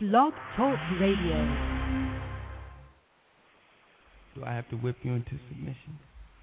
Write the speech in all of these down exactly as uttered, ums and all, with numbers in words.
Blog Talk Radio. Do I have to whip you into submission?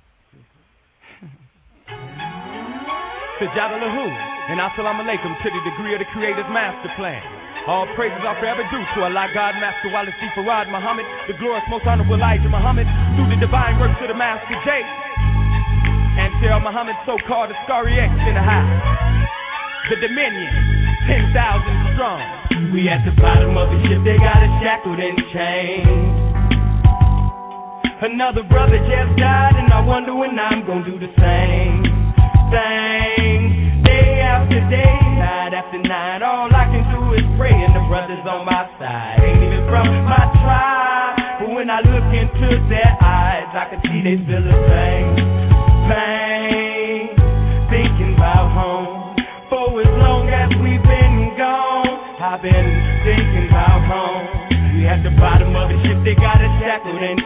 Sajada Lahu, and assalamu alaikum to the degree of the Creator's master plan. All praises are forever due to Allah, God, Master Walisi Farad Muhammad, the glorious, most honorable Elijah Muhammad, through the divine works of the Master J. And Sarah Muhammad, so-called Ascari X in the house. The Dominion, ten thousand strong. We at the bottom of the ship, they got us shackled and chained. Another brother just died, and I wonder when I'm gonna do the same thing. Day after day, night after night, all I can do is pray, and the brothers on my side ain't even from my tribe. But when I look into their eyes, I can see they feel the same pain, thinking about home. For as long as we've been gone, I've been thinking about home. We at the bottom of the ship, they got us shackled and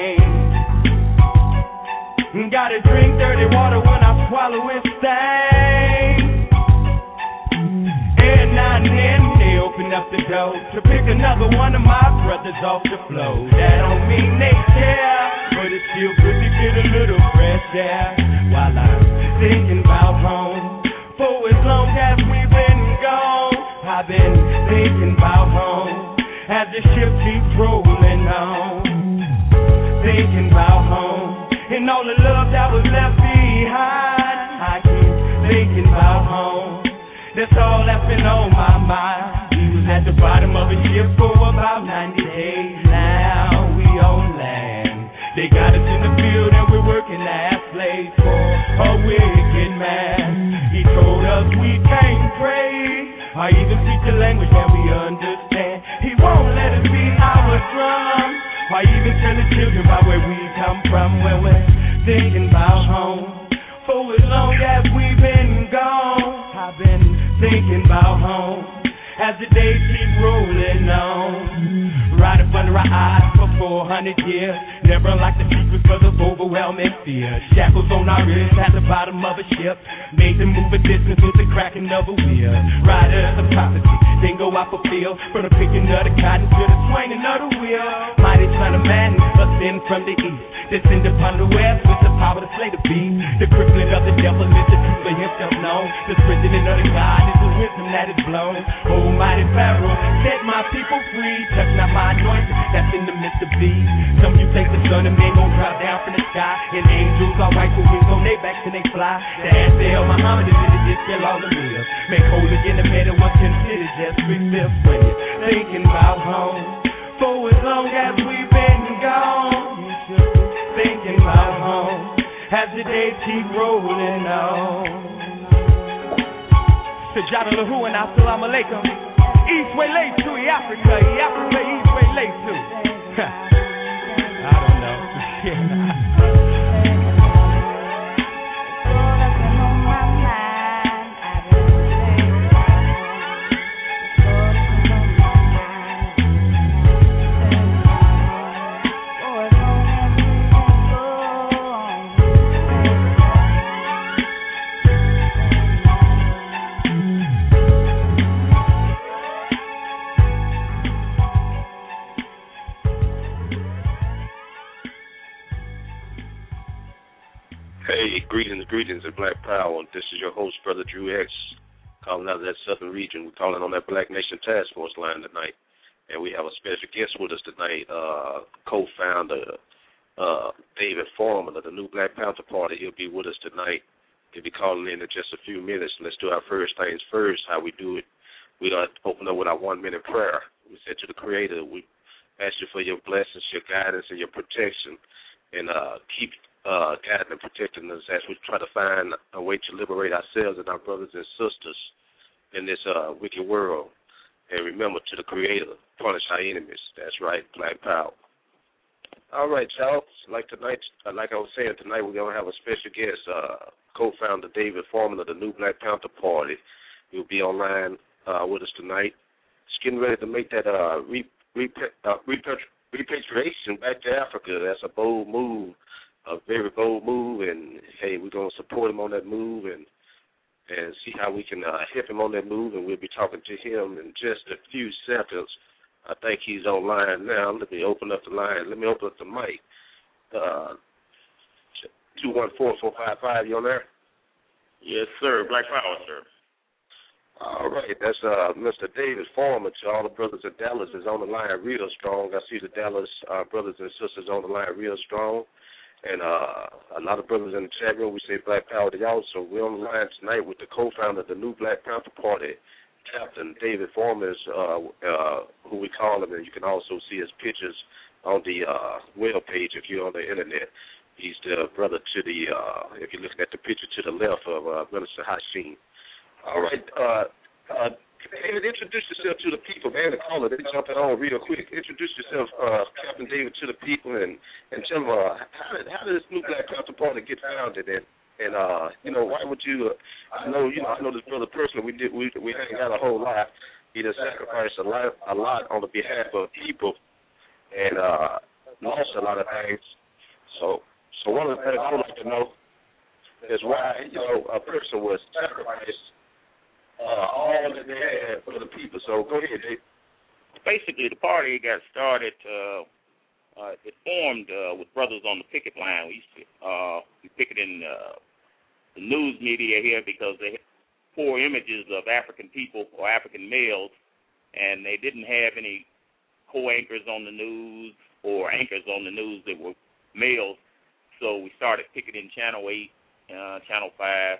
chained. Gotta drink dirty water when I swallow it stains. And now and then they open up the door to pick another one of my brothers off the floor. That don't mean they care, but it feels good to get a little fresh air while I'm thinking about home. For as long as we've been gone, I've been thinking about home. As the ship keeps rolling on, thinking about home. And all the love that was left behind, I keep thinking about home. That's all that's been on my mind. We was at the bottom of a ship for about ninety days. Now we on land. They got us in the field and we're working as slaves for a wicked man. He told us we can't pray or even speak the language that we understand. He won't let us beat our drum or even tell the children about where we come from. When we're thinking about home. For as long as we've been gone, I've been thinking about home. As the days keep rolling on, right up under our eyes for four hundred years. Never unlocked the secrets because of overwhelming fear. Shackles on our wrists at the bottom of a ship, made them move a distance with the cracking of a wheel. Riders of prophecy, then go out for field, from the picking of the cotton to the swinging of the wheel. Mighty son of man, ascend from the east, descend upon the west with the power to slay the beast. The crippling of the devil is the truth for himself known. The strengthening of the God is the wisdom that is blown. Almighty Pharaoh, set my people free. Touch not my anointing that's in the midst of these. Some you think the son of man gon' drop down from the sky, and angels are white with wings on their backs and they fly. The answer of Muhammad is that it just fill all the meals. Make whole again the man that was considered just three-fifths when you're thinking about home. For as long as we've been gone, you should be thinking about home. As the days keep rolling on. Sajada Lahu and assalamu alaikum. East way late to Africa, Africa east way late to. I don't know. Greetings, greetings at Black Power. This is your host, Brother Drew X, calling out of that southern region. We're calling on that Black Nation Task Force line tonight. And we have a special guest with us tonight, uh, co-founder uh, David Foreman of the New Black Panther Party. He'll be with us tonight. He'll be calling in in just a few minutes. Let's do our first things first, how we do it. We're going to open up with our one-minute prayer. We said to the Creator, we ask you for your blessings, your guidance, and your protection, and uh, keep Uh, guiding and protecting us as we try to find a way to liberate ourselves and our brothers and sisters in this uh, wicked world. And remember, to the Creator, punish our enemies. That's right, Black Power. All right, y'all. Like tonight, uh, like I was saying, tonight we're going to have a special guest, uh, co-founder David Foreman of the New Black Panther Party. He'll be online uh, with us tonight. Just getting ready to make that uh, re- re- uh, repatri- repatriation back to Africa. That's a bold move. A very bold move, and hey, we're gonna support him on that move, and and see how we can uh, help him on that move. And we'll be talking to him in just a few seconds I think he's online now. Let me open up the line. Let me open up the mic. Uh, two one four, four five five, you on there? Yes, sir. Black Power, sir. All right. That's uh, Mister David Foreman. To all the brothers in Dallas is on the line real strong. I see the Dallas uh, brothers and sisters on the line real strong. And uh, a lot of brothers in the chat room, we say Black Power to y'all. So we're on the line tonight with the co-founder of the new Black Panther Party, Captain David Foreman, is, uh, uh, who we call him, and you can also see his pictures on the uh, web page if you're on the internet. He's the brother to the, uh, if you're looking at the picture to the left of uh, Minister Hashim. All right, uh, uh, David, introduce yourself to the people, man. The caller, they jumping on real quick. Introduce yourself, uh, Captain David, to the people, and, and tell them uh, how did how did this new Black Panther Party get founded, and and uh, you know, why would you? Uh, I know you know I know this brother personally. We did we we hang out a whole lot. He done sacrificed a lot a lot on the behalf of people, and uh, lost a lot of things. So so one of the things I would like to know is why you know a person was sacrificed. Uh, all that they had for the people. So go ahead, Dave. Basically, the party got started. Uh, uh, it formed uh, with brothers on the picket line. We used to uh, we picketed in uh, the news media here because they had poor images of African people or African males, and they didn't have any co-anchors on the news or anchors on the news that were males. So we started picketing Channel eight, uh, Channel five.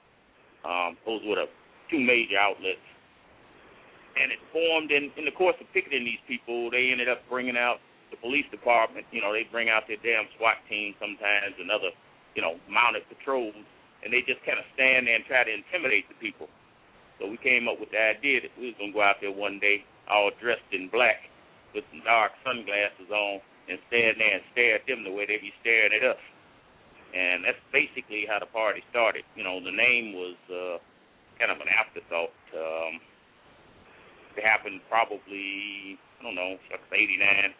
Um, those were the two major outlets, and it formed in, in the course of picketing these people. They ended up bringing out the police department. You know, they bring out their damn SWAT team sometimes and other, you know, mounted patrols, and they just kind of stand there and try to intimidate the people. So we came up with the idea that we was going to go out there one day all dressed in black with some dark sunglasses on and stand there and stare at them the way they be staring at us. And that's basically how the party started. You know, the name was uh, kind of an afterthought. Um, it happened probably, I don't know, eighty-nine.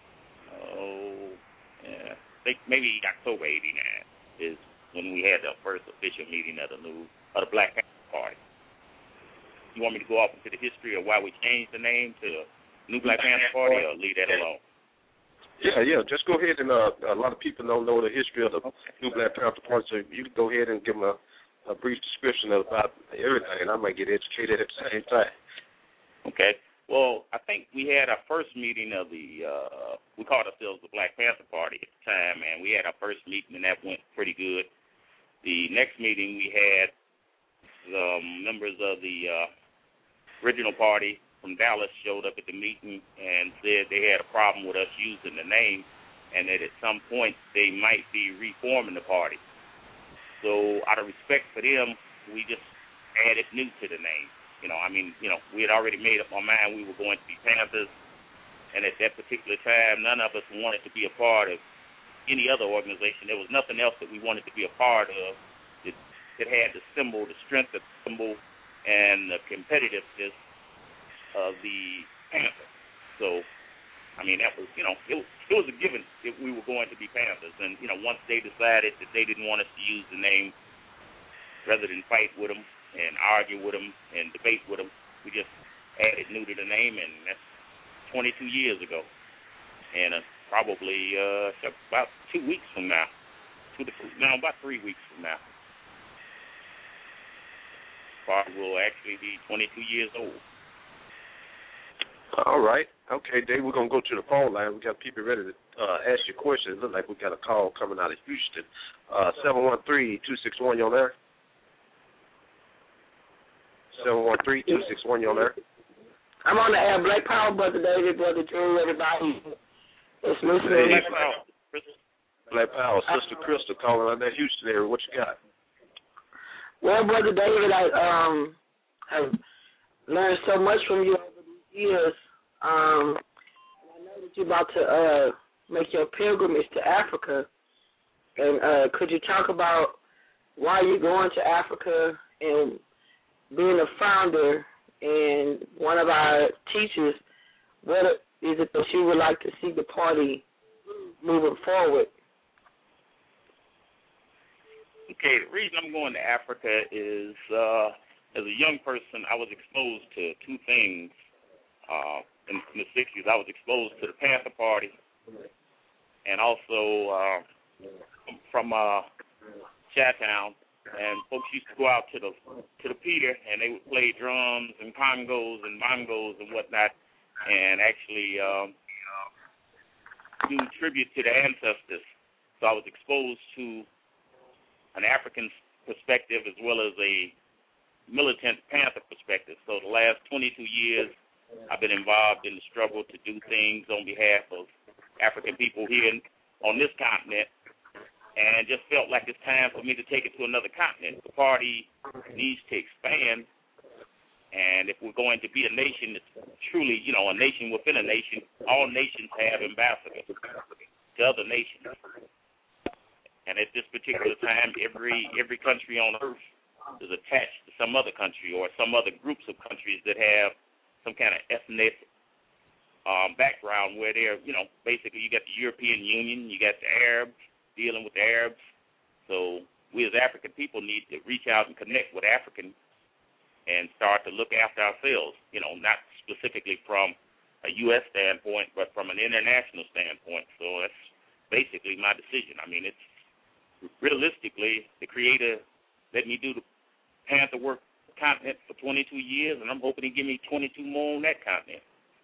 Oh, yeah, I think maybe October eighty-nine is when we had the first official meeting of the new of the Black Panther Party. You want me to go off into the history of why we changed the name to the New Black Panther Party, or leave that alone? Yeah, yeah. Just go ahead and uh, a lot of people don't know the history of the okay. New Black Panther Party, so you can go ahead and give them a a brief description about everything, and I might get educated at the same time. Okay. Well, I think we had our first meeting of the, uh, we called ourselves the Black Panther Party at the time, and we had our first meeting, and that went pretty good. The next meeting we had some members of the uh, original party from Dallas showed up at the meeting and said they had a problem with us using the name, and that at some point they might be reforming the party. So out of respect for them, we just added new to the name. You know, I mean, you know, we had already made up our mind we were going to be Panthers, and at that particular time, none of us wanted to be a part of any other organization. There was nothing else that we wanted to be a part of that, that had the symbol, the strength of the symbol, and the competitiveness of the Panthers. So, I mean, that was, you know, it was, it was a given that we were going to be Panthers. And, you know, once they decided that they didn't want us to use the name, rather than fight with them and argue with them and debate with them, we just added new to the name, and that's twenty-two years ago. And uh, probably uh, about two weeks from now, two to, no, about three weeks from now, party will actually be twenty-two years old. All right. Okay, Dave, we're going to go to the phone line. We got people ready to uh, ask you questions. It looks like we got a call coming out of Houston. Uh, seven one three, two six one, you on there? seven one three, two six one, you on there? I'm on the air. Black Power, Brother David, Brother Drew, everybody. It's listening. Black Power. Black Power. Sister Crystal calling out that Houston area. What you got? Well, Brother David, I um have learned so much from you over these years. Um, I know that you're about to uh, make your pilgrimage to Africa. And uh, could you talk about why you're going to Africa and being a founder and one of our teachers, what is it that you would like to see the party moving forward? Okay, the reason I'm going to Africa is uh, as a young person, I was exposed to two things. Uh, in, in the sixties, I was exposed to the Panther Party, and also uh, from uh, Chi-Town. And folks used to go out to the to the Peter, and they would play drums and congos and bongos and whatnot, and actually um, do tribute to the ancestors. So I was exposed to an African perspective as well as a militant Panther perspective. So the last twenty-two years, I've been involved in the struggle to do things on behalf of African people here on this continent, and just felt like it's time for me to take it to another continent. The party needs to expand, and if we're going to be a nation that's truly, you know, a nation within a nation, all nations have ambassadors to other nations. And at this particular time, every every country on earth is attached to some other country or some other groups of countries that have some kind of ethnic um, background where they're, you know, basically you got the European Union, you got the Arabs, dealing with the Arabs. So we as African people need to reach out and connect with Africans and start to look after ourselves, you know, not specifically from a U S standpoint, but from an international standpoint. So that's basically my decision. I mean, it's realistically, the Creator let me do the Panther work continent for twenty-two years, and I'm hoping to give me twenty-two more on that continent.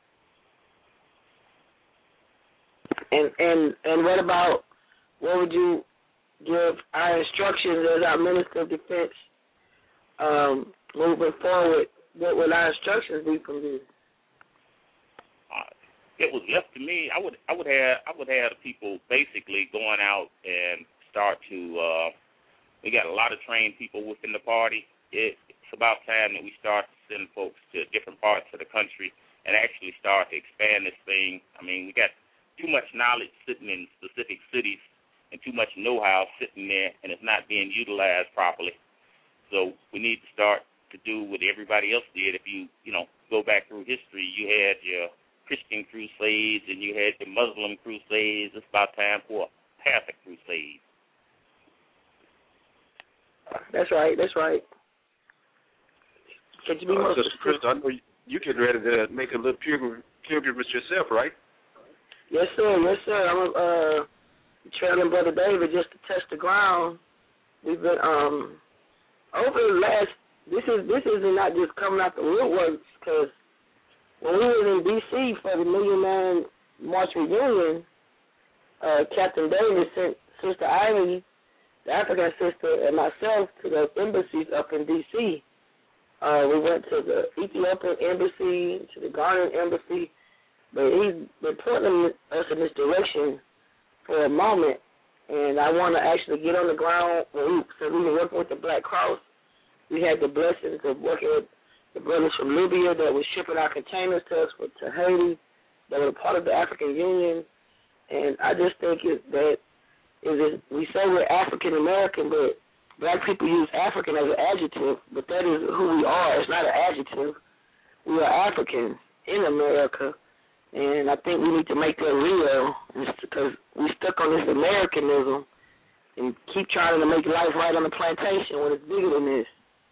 And and and what about, what would you give our instructions as our Minister of Defense um, moving forward? What would our instructions be from you? Uh, it was left to me. I would I would have I would have people basically going out and start to. Uh, we got a lot of trained people within the party. It, it's about time that we start to send folks to different parts of the country and actually start to expand this thing. I mean, we got too much knowledge sitting in specific cities and too much know-how sitting there, and it's not being utilized properly. So we need to start to do what everybody else did. If you, you know, go back through history, you had your Christian crusades and you had the Muslim crusades. It's about time for a Panther crusade. That's right, that's right. Could you be uh, more Sister Crystal, I know you, you getting ready to make a little pilgrim, pilgrimage yourself, right? Yes, sir, yes, sir. I'm a uh, trailing Brother David just to test the ground. We've been, um, over the last, this is this is not just coming out the woodworks, because when we was in D C for the Million Man March reunion, uh, Captain David sent Sister Ivy, the African sister, and myself to the embassies up in D C Uh, we went to the Ethiopian embassy, to the Ghanaian embassy, but he's been pointing us in this direction for a moment, and I want to actually get on the ground. We, so we were working with the Black Cross. We had the blessings of working with the brothers from Libya that were shipping our containers to us for, to Haiti, that were part of the African Union, and I just think it, that is it, we say we're African American, but Black people use African as an adjective, but that is who we are. It's not an adjective. We are Africans in America, and I think we need to make that real, because we stuck on this Americanism and keep trying to make life right on the plantation when it's bigger than this.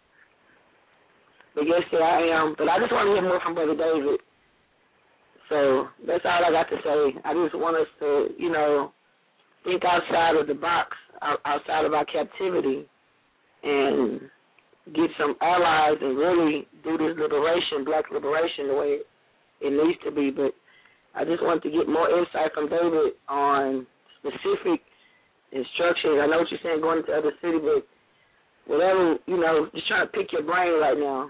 But yes, sir, I am. But I just want to hear more from Brother David. So that's all I got to say. I just want us to, you know, think outside of the box, outside of our captivity, and get some allies and really do this liberation, black liberation, the way it needs to be. But I just want to get more insight from David on specific instructions. I know what you're saying, going into other city, but whatever, you know, just trying to pick your brain right now.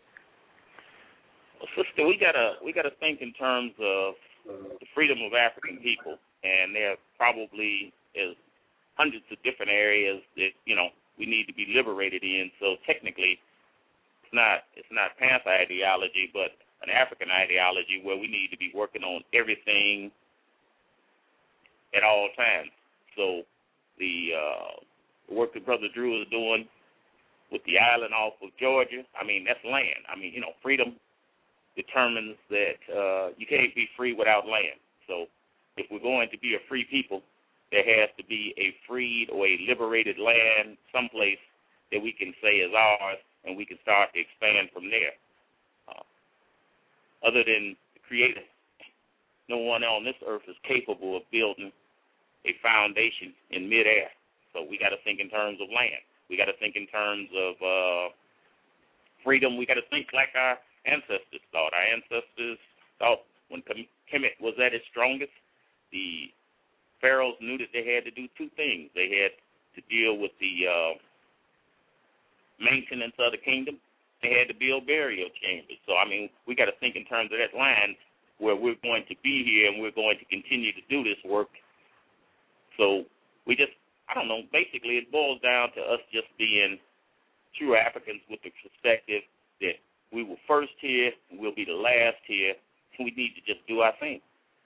Well, sister, we gotta we gotta think in terms of the freedom of African people, and there probably is hundreds of different areas that, you know, we need to be liberated in. So technically, it's not it's not Panther ideology, but an African ideology where we need to be working on everything at all times. So the uh, work that Brother Drew is doing with the island off of Georgia, I mean, that's land. I mean, you know, freedom determines that uh, you can't be free without land. So if we're going to be a free people, there has to be a freed or a liberated land someplace that we can say is ours, and we can start to expand from there. Uh, other than the creator, no one on this earth is capable of building a foundation in midair. So we got to think in terms of land. We got to think in terms of uh, freedom. We got to think like our ancestors thought. Our ancestors thought when Kemet was at its strongest, the pharaohs knew that they had to do two things. They had to deal with the uh, maintenance of the kingdom. They had to build burial chambers. So, I mean, we got to think in terms of that line where we're going to be here and we're going to continue to do this work. So we just, I don't know, basically it boils down to us just being true Africans with the perspective that we were first here and we'll be the last here, and we need to just do our thing.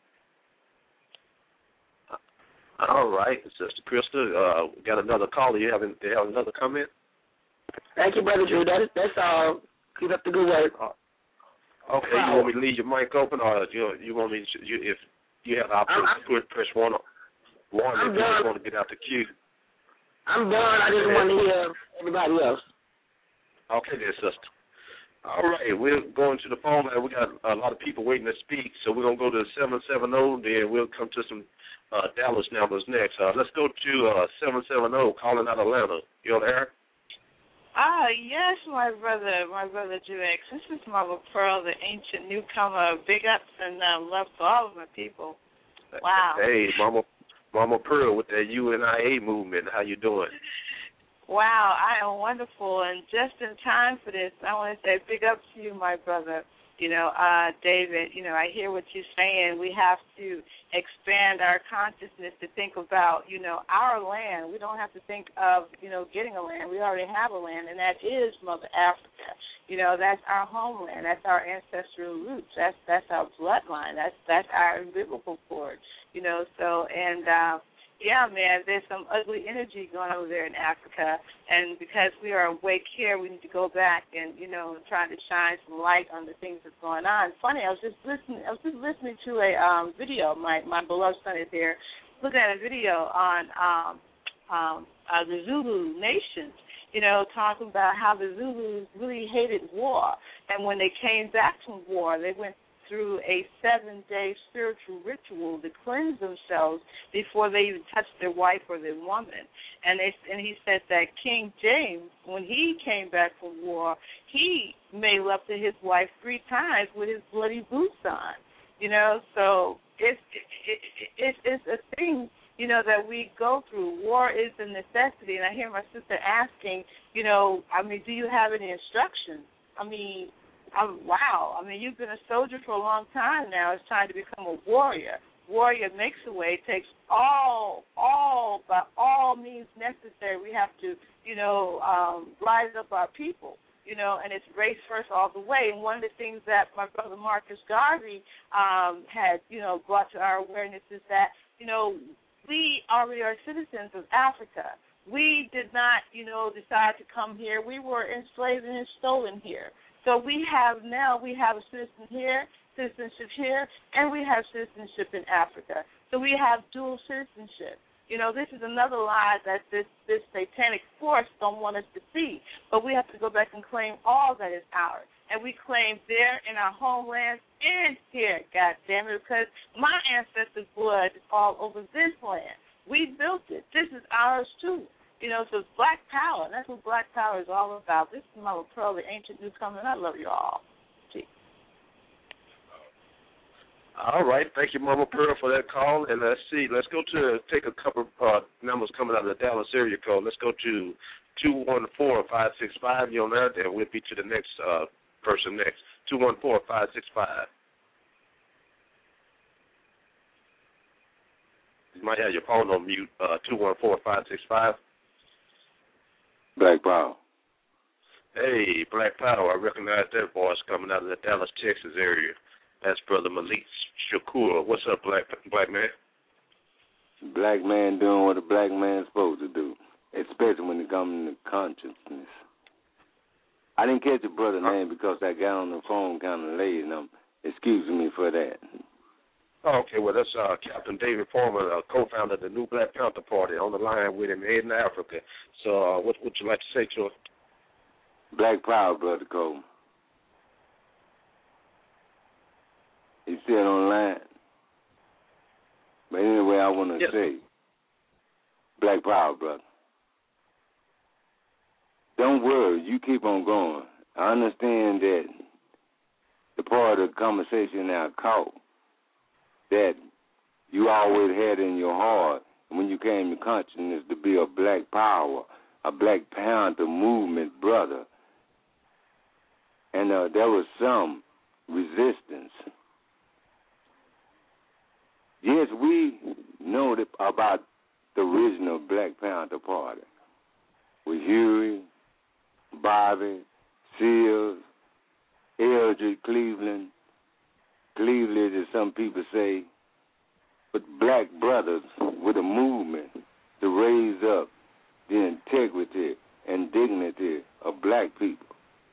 All right, Sister Krista, uh, we got another caller. You have, you have another comment? Thank you, Brother Drew. That is, that's all. Keep up the good work. Uh, okay, you want me to leave your mic open, or you you want me to, you, if you have the opportunity to press one, one if you just want to get out the queue? I'm done. I just want to hear everybody else. Okay, then, sister. All right, we're going to the phone line. We got a lot of people waiting to speak, so we're going to go to seven seven zero, then we'll come to some uh, Dallas numbers next. Uh, let's go to uh, seven seven zero, calling out Atlanta. You on the air? Ah, yes, my brother, my brother Juex. This is Mama Pearl, the ancient newcomer. Big ups and uh, love to all of my people. Wow. Hey, Mama Mama Pearl with the U N I A movement. How you doing? Wow, I am wonderful, and just in time for this, I want to say big up to you, my brother. You know, uh, David, you know, I hear what you're saying. We have to expand our consciousness to think about, you know, our land. We don't have to think of, you know, getting a land. We already have a land, and that is Mother Africa. You know, that's our homeland. That's our ancestral roots. That's that's our bloodline. That's that's our umbilical cord. You know, so, and, uh, yeah, man, there's some ugly energy going over there in Africa, and because we are awake here, we need to go back and, you know, try to shine some light on the things that's going on. Funny, I was just listening. I was just listening to a um, video. My my beloved son is here, looking at a video on um, um, uh, the Zulu nations. You know, talking about how the Zulus really hated war, and when they came back from war, they went through a seven-day spiritual ritual to cleanse themselves before they even touched their wife or their woman. And they, and he said that King James, when he came back from war, he made love to his wife three times with his bloody boots on. You know, so it's it, it, it, it's a thing, you know, that we go through. War is a necessity. And I hear my sister asking, you know, I mean, do you have any instructions? I mean, I'm, wow, I mean, you've been a soldier for a long time now. It's time to become a warrior. Warrior makes a way, takes all, all, by all means necessary. We have to, you know, um, rise up our people, you know, and it's race first all the way. And one of the things that my brother Marcus Garvey um, had, you know, brought to our awareness is that, you know, we already are citizens of Africa. We did not, you know, decide to come here. We were enslaved and stolen here. So we have now, we have a citizen here, citizenship here, and we have citizenship in Africa. So we have dual citizenship. You know, this is another lie that this, this satanic force don't want us to see. But we have to go back and claim all that is ours. And we claim there in our homelands and here, God damn it, because my ancestors' blood is all over this land. We built it. This is ours, too. You know, so it's Black Power. That's what Black Power is all about. This is Mother Pearl, the ancient newcomer, and I love you all. Gee. All right. Thank you, Mama Pearl, for that call. And let's see. Let's go to take a couple uh, numbers coming out of the Dallas area code. Let's go to two one four, five six five. You're on that, and we'll be to the next uh, person next. two one four, five six five. You might have your phone on mute, uh, two one four, five six five. Black Power. Hey, Black Power. I recognize that voice coming out of the Dallas, Texas area. That's Brother Malik Shakur. What's up, Black Black man? Black man doing what a black man's supposed to do, especially when it comes to consciousness. I didn't catch your brother's name because I got on the phone kind of late, and I'm excusing me for that. Oh, okay, well, that's uh, Captain David Foreman, uh, co-founder of the New Black Panther Party, on the line with him, heading to Africa. So uh, what would you like to say to him? Black Power, Brother Cole. He's still online. But anyway, I want to yes. say, Black Power, brother. Don't worry, you keep on going. I understand that the part of the conversation I caught that you always had in your heart when you came to consciousness to be a Black Power, a Black Panther movement brother. And uh, there was some resistance. Yes, we know that about the original Black Panther Party with Huey, Bobby, Seals, Eldridge Cleveland, Cleveland, as some people say, but black brothers with a movement to raise up the integrity and dignity of black people.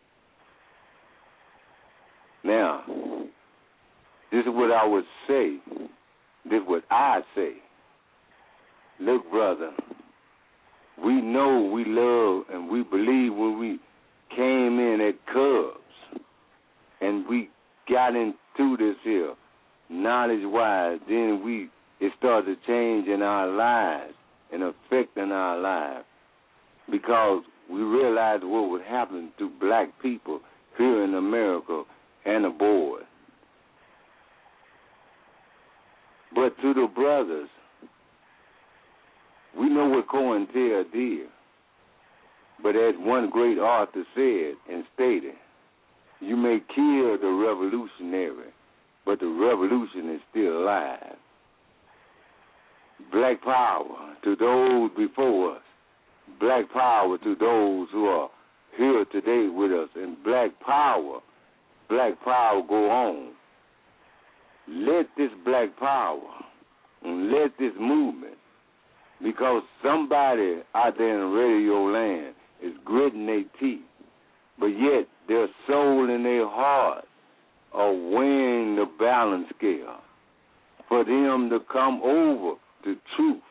Now, this is what I would say. This is what I say. Look, brother, we know we love and we believe when we came in at Cubs and we got into this here knowledge-wise, then we it started changing our lives and affecting our lives because we realized what would happen to black people here in America and abroad. But to the brothers, we know what COINTEL did. But as one great author said and stated, you may kill the revolutionary, but the revolution is still alive. Black power to those before us. Black power to those who are here today with us. And black power, black power go on. Let this black power and let this movement, because somebody out there in radio land is gritting their teeth, but yet their soul and their heart are weighing the balance scale for them to come over to truth.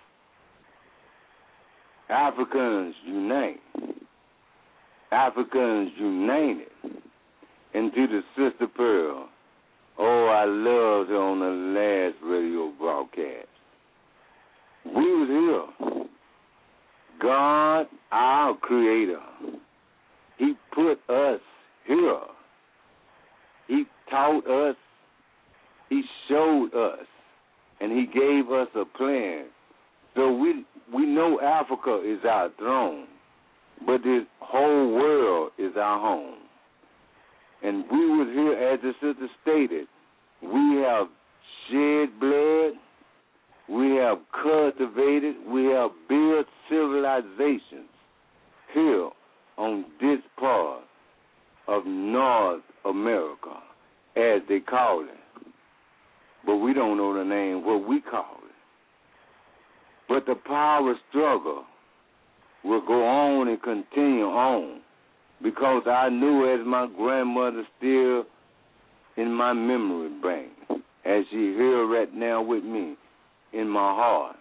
Africans unite. Africans united. And to the Sister Pearl, oh, I loved her on the last radio broadcast. We was here. God, our Creator, He put us here. He taught us, He showed us, and He gave us a plan. So we we know Africa is our throne, but this whole world is our home. And we was here, as the sister stated, we have shed blood, we have cultivated, we have built civilizations here on this part of North America, as they call it. But we don't know the name, what we call it. But the power struggle will go on and continue on, because I knew, as my grandmother still in my memory bank, as she here right now with me in my heart.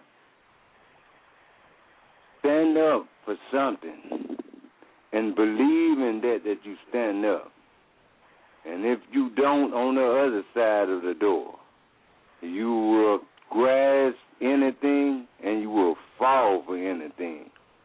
Stand up for something and believe in that, that you stand up. And if you don't, on the other side of the door, you will grasp anything and you will fall for anything.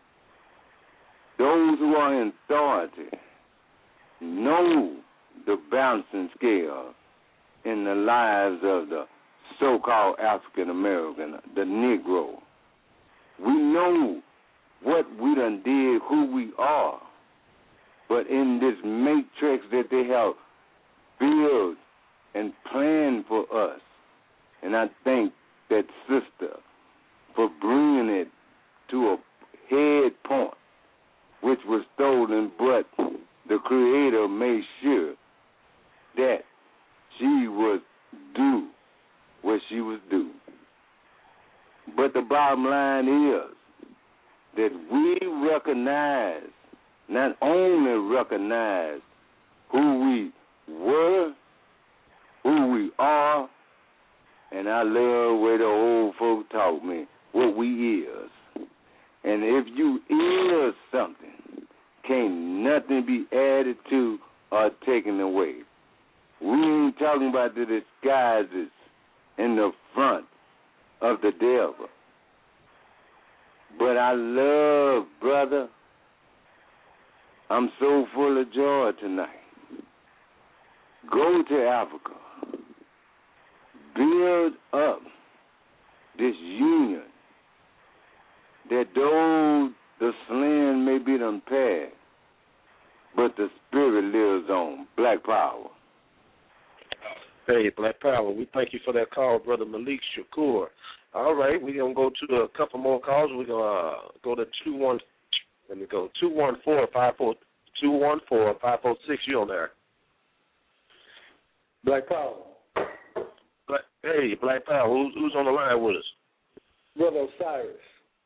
Those who are in authority know the balancing scale in the lives of the so-called African American, the Negro. We know what we done did, who we are, but in this matrix that they have built and planned for us, and I thank that sister for bringing it to a head point, which was stolen, but the Creator made sure that she was due what she was due. But the bottom line is that we recognize, not only recognize who we were, who we are, and I love where the old folk taught me what we is. And if you is something, can't nothing be added to or taken away. We ain't talking about the disguises in the front of the devil. But I love, brother, I'm so full of joy tonight. Go to Africa. Build up this union that though the slaying may be done past, but the spirit lives on. Black power. Hey, Black Power, we thank you for that call, Brother Malik Shakur. All right, we're going to go to a couple more calls. We're going to uh, go to two one, let me go, two one four, five four, two one four, five four six. You on there? Black Power. Black, hey, Black Power, who's, who's on the line with us? Brother Osiris.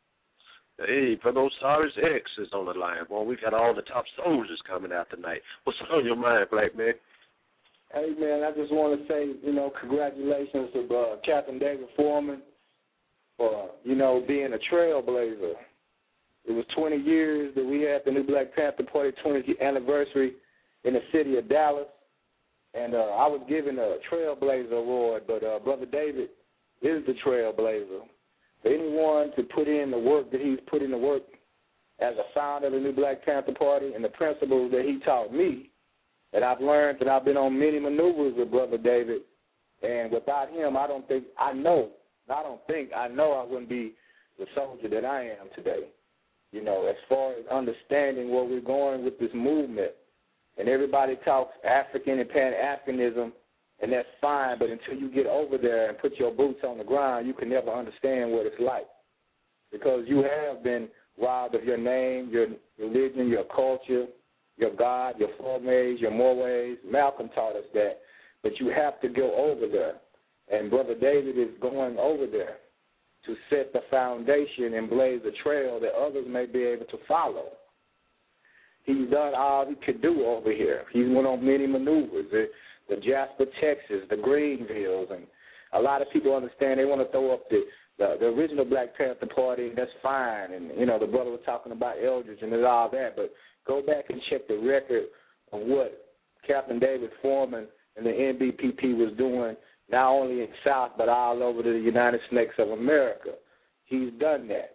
Hey, Brother Osiris X is on the line. Boy, we got all the top soldiers coming out tonight. What's on your mind, Black man? Hey, man, I just want to say, you know, congratulations to uh, Captain David Foreman for, you know, being a trailblazer. It was twenty years that we had the new Black Panther Party twentieth anniversary in the city of Dallas, and uh, I was given a Trailblazer Award, but uh, Brother David is the trailblazer. For anyone to put in the work that he's put in the work as a founder of the new Black Panther Party and the principles that he taught me, that I've learned, that I've been on many maneuvers with Brother David, and without him, I don't think, I know, I don't think, I know I wouldn't be the soldier that I am today. You know, as far as understanding where we're going with this movement, and everybody talks African and Pan-Africanism, and that's fine, but until you get over there and put your boots on the ground, you can never understand what it's like, because you have been robbed of your name, your religion, your culture, your God, your foreways, your moreways. Malcolm taught us that. But you have to go over there. And Brother David is going over there to set the foundation and blaze a trail that others may be able to follow. He's done all he could do over here. He went on many maneuvers, the, the Jasper, Texas, the Greenvilles, and a lot of people understand they want to throw up the, the, the original Black Panther Party, and that's fine. And, you know, the brother was talking about Eldridge and all that, but go back and check the record of what Captain David Foreman and the N B P P was doing, not only in the South, but all over the United Snakes of America. He's done that.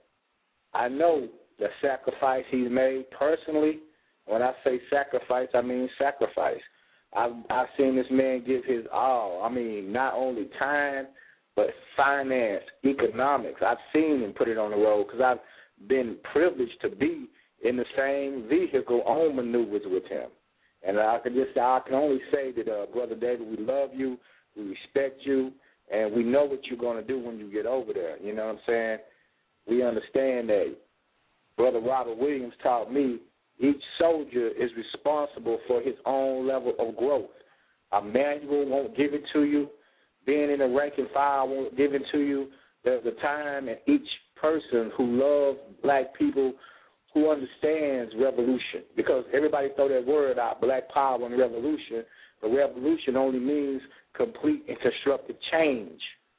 I know the sacrifice he's made personally. When I say sacrifice, I mean sacrifice. I've, I've seen this man give his all. I mean, not only time, but finance, economics. I've seen him put it on the road because I've been privileged to be in the same vehicle on maneuvers with him. And I can just, I can only say that, uh, Brother David, we love you, we respect you, and we know what you're going to do when you get over there. You know what I'm saying? We understand that Brother Robert Williams taught me each soldier is responsible for his own level of growth. A manual won't give it to you. Being in a rank and file won't give it to you. There's a time in each person who loves black people, who understands revolution, because everybody throw that word out, black power and revolution, but revolution only means complete and constructive change.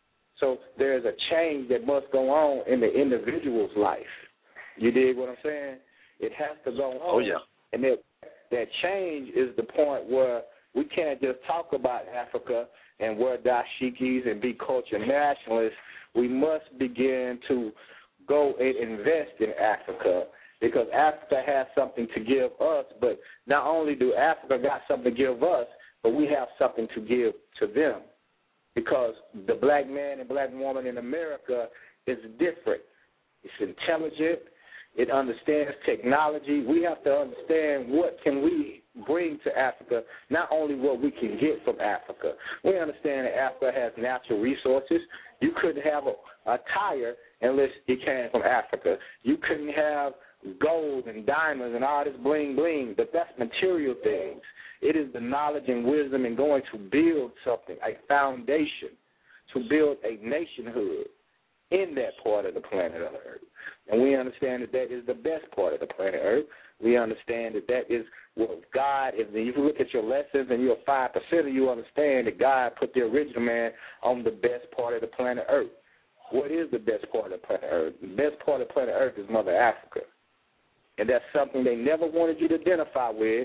So there's a change that must go on in the individual's life. You dig what I'm saying? It has to go on. Oh, yeah. And that, that change is the point where we can't just talk about Africa and wear dashikis and be culture nationalists. We must begin to go and invest in Africa, because Africa has something to give us, but not only do Africa got something to give us, but we have something to give to them, because the black man and black woman in America is different. It's intelligent. It understands technology. We have to understand what can we bring to Africa, not only what we can get from Africa. We understand that Africa has natural resources. You couldn't have a, a tire unless it came from Africa. You couldn't have gold and diamonds and all this bling-bling, but that's material things. It is the knowledge and wisdom and going to build something, a foundation, to build a nationhood in that part of the planet Earth. And we understand that that is the best part of the planet Earth. We understand that that is what God is. If you look at your lessons and you're a five percenter, you understand that God put the original man on the best part of the planet Earth. What is the best part of the planet Earth? The best part of the planet Earth is Mother Africa. And that's something they never wanted you to identify with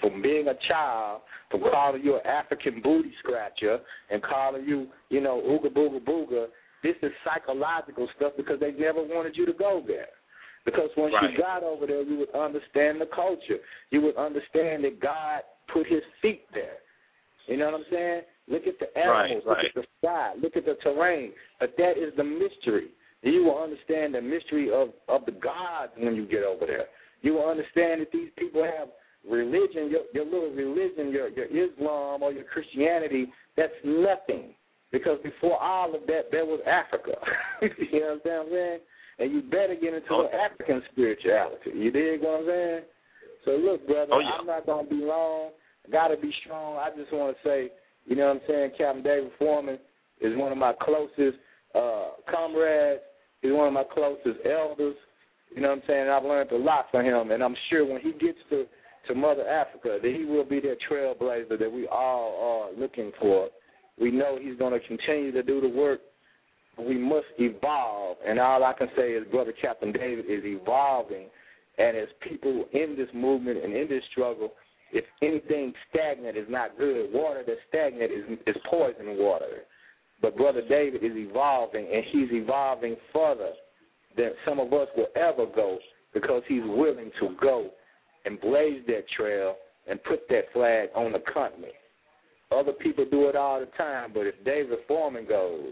from being a child, from calling you an African booty scratcher and calling you, you know, ooga booga booga. This is psychological stuff because they never wanted you to go there. Because once right. you got over there, you would understand the culture. You would understand that God put his feet there. You know what I'm saying? Look at the animals, right, look right. at the sky, look at the terrain. But that is the mystery. You will understand the mystery of, of the gods when you get over there. You will understand that these people have religion, your, your little religion, your, your Islam or your Christianity, that's nothing. Because before all of that, there was Africa. You know what I'm saying? And you better get into oh. the African spirituality. You dig what I'm saying? So, look, brother, oh, yeah. I'm not going to be long. I got to be strong. I just want to say, you know what I'm saying, Captain David Foreman is one of my closest uh, comrades. He's one of my closest elders. You know what I'm saying? I've learned a lot from him, and I'm sure when he gets to, to Mother Africa that he will be that trailblazer that we all are looking for. We know he's going to continue to do the work. We must evolve, and all I can say is Brother Captain David is evolving, and as people in this movement and in this struggle, if anything stagnant is not good, water that's stagnant is, is poison water. But Brother David is evolving, and he's evolving further than some of us will ever go because he's willing to go and blaze that trail and put that flag on the continent. Other people do it all the time, but if David Foreman goes,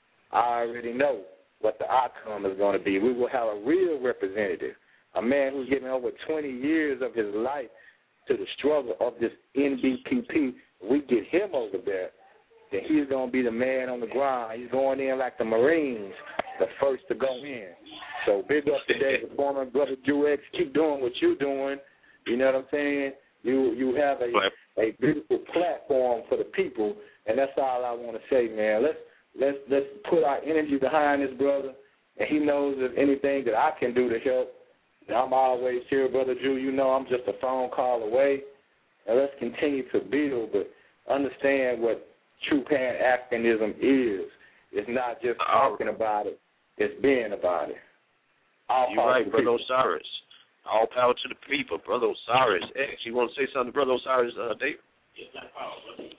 I already know what the outcome is going to be. We will have a real representative, a man who's given over twenty years of his life to the struggle of this N B P P. We get him over there, then he's going to be the man on the ground. He's going in like the Marines, the first to go in. So big up to David Foreman, Brother Drew X. Keep doing what you're doing. You know what I'm saying? You you have a, a beautiful platform for the people, and that's all I want to say, man. Let's let's let's put our energy behind this brother, and he knows if anything that I can do to help. I'm always here, Brother Drew. You know I'm just a phone call away. And let's continue to build, but understand what true Pan-Africanism is. It's not just talking about it. It's being about it. All You're right, Brother Osiris. All power to the people, Brother Osiris. X, you want to say something, Brother Osiris, uh, Dave? Yes, Black Power, brother.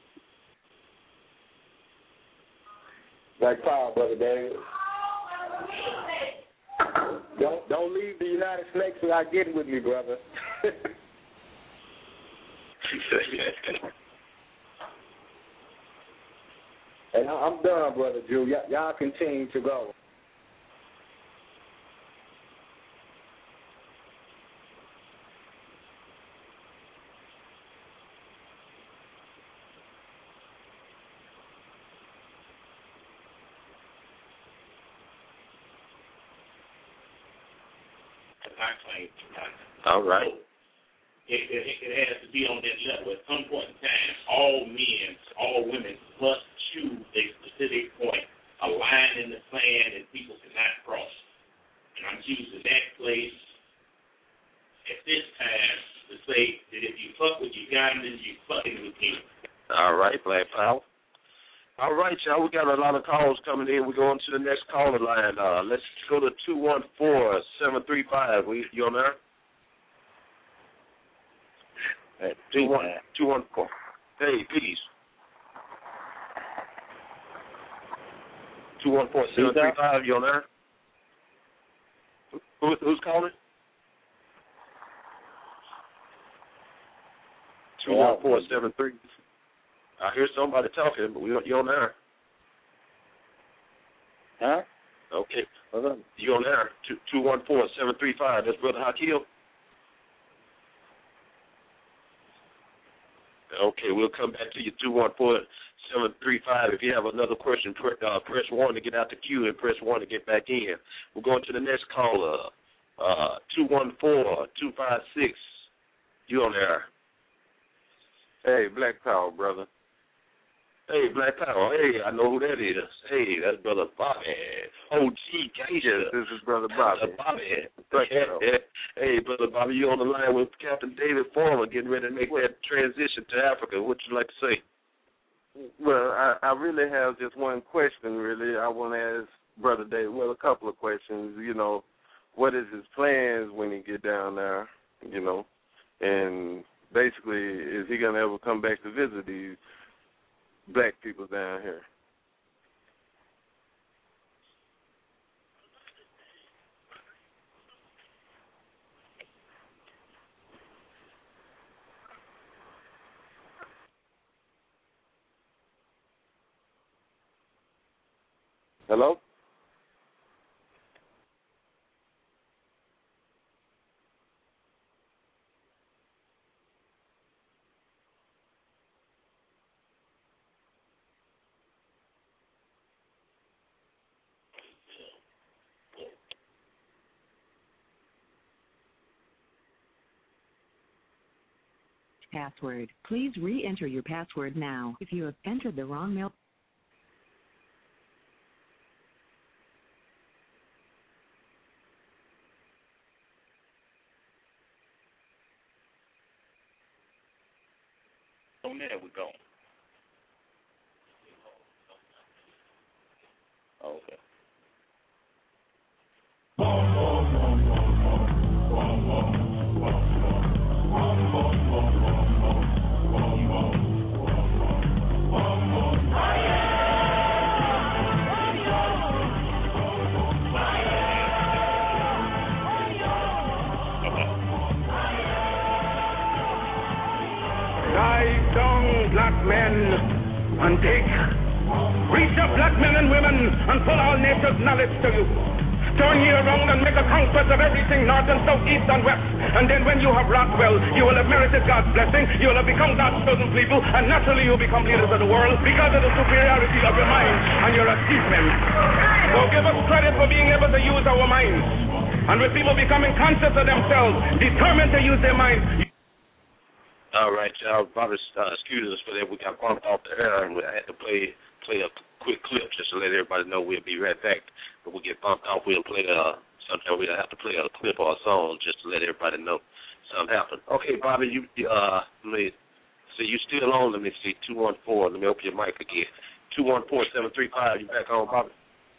Black Power, Brother David. Don't don't leave the United Snakes without getting with me, brother. And I'm done, Brother Drew. Y- y'all continue to go. All right. It, it, it has to be on that level. At some point in time, all men, all women must choose a specific point, a line in the sand that people cannot cross. And I'm choosing that place at this time to say that if you fuck with Ugandans, you fucking with me. All right, Black Power. All right, y'all, we got a lot of calls coming in. We're going to the next caller line. Uh, let's go to two one four, seven three five. You on there? Hey, two one two one four. Hey, peace. Two one four seven three five. You on there? Who, who's calling? Two one four seven three. I hear somebody talking, but we you on there? Huh? Okay. Uh-huh. You on there? Two two one four seven three five. That's Brother Hakeem. Okay, we'll come back to you, two one four seven three five. If you have another question, uh, press one to get out the queue and press one to get back in. We're going to the next caller, uh, two one four two five six. You on there? Hey, Black Power, brother. Hey, Black Power. Hey, I know who that is. Hey, that's Brother Bobby. O G Gator. This is Brother Bobby. Brother Bobby. Hey, Brother Bobby, you on the line with Captain David Foreman getting ready to make that transition to Africa. What you like to say? Well, I, I really have just one question, really. I want to ask Brother David, well, a couple of questions. You know, what is his plans when he get down there, you know? And basically, is he going to ever come back to visit these black people down here? Hello? Password. Please re-enter your password now. If you have entered the wrong mail... So there we go. Okay. Lie down, black men, and take. Reach up, black men and women, and put all nature's knowledge to you. Turn ye around and make a conquest of everything north and south, east and west. And then when you have wrought well, you will have merited God's blessing. You will have become God's chosen people, and naturally you will become leaders of the world because of the superiority of your mind and your achievements. So give us credit for being able to use our minds. And with people becoming conscious of themselves, determined to use their minds. All right, y'all. Bobby, uh, excuse us for that. We got bumped off the air, and I had to play play a quick clip just to let everybody know we'll be right back. But we get bumped off, we'll play uh, sometimes we'll have to play a clip or a song just to let everybody know something happened. Okay, Bobby, you uh, let me see. You still on? Let me see. Two one four. Let me open your mic again. Two one four seven three five. You back on, Bobby?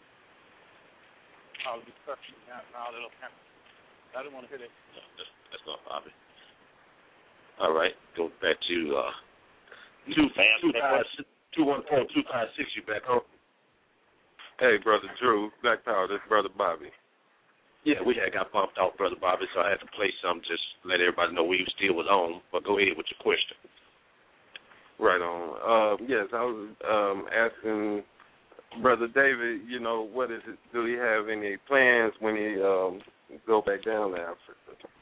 I'll be touching that now. That'll happen. I didn't want to hit it. No, that's, that's not Bobby. All right, go back to uh, two, two, five, two one four two five six. You back home? Hey, Brother Drew, Black Power, this Brother Bobby. Yeah, we had got bumped off, Brother Bobby, so I had to play something just to let everybody know we still was on. But go ahead with your question. Right on. Uh, yes, I was um, asking Brother David, you know, what is it? Do he have any plans when he um, go back down to Africa?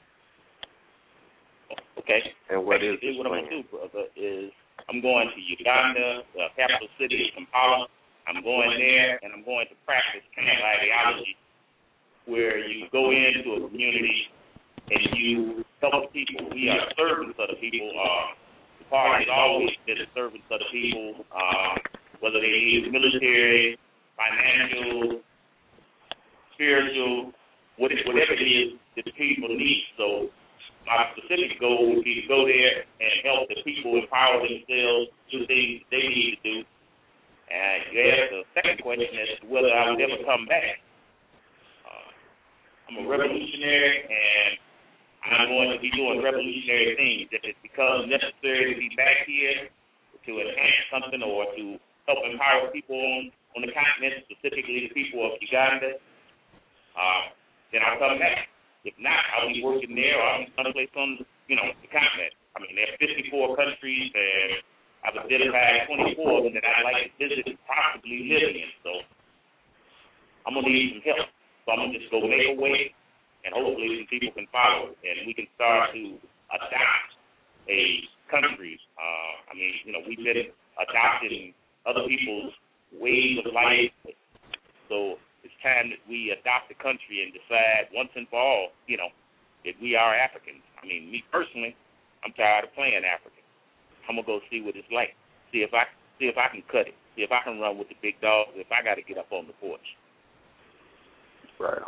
Okay. And what is Basically, what I'm going to do, brother, is I'm going to Uganda, the capital city of Kampala. I'm going there, and I'm going to practice camp ideology, where you go into a community and you help people. We are servants of the people. Uh, the party has always been servants of the people, uh, whether they need military, financial, spiritual, whatever it is that the people need. So my specific goal would be to go there and help the people empower themselves, do things they need to do. And you asked the second question as to whether I would ever come back. Uh, I'm a revolutionary, and I'm going to be doing revolutionary things. If it becomes necessary to be back here to enhance something or to help empower people on, on the continent, specifically the people of Uganda, uh, then I'll come back. If not, I'll be working there or I'm someplace on, you know, the continent. I mean, there are fifty-four countries, and I've identified twenty-four of them that I'd like to visit and possibly live in. So I'm going to need some help. So I'm going to just go make a way, and hopefully some people can follow, and we can start to adopt a country. Uh, I mean, you know, we've been adopting other people's ways of life. So it's time that we adopt the country and decide once and for all, you know, that we are Africans. I mean, me personally, I'm tired of playing African. I'm gonna go see what it's like. See if I see if I can cut it. See if I can run with the big dogs. If I got to get up on the porch. Right.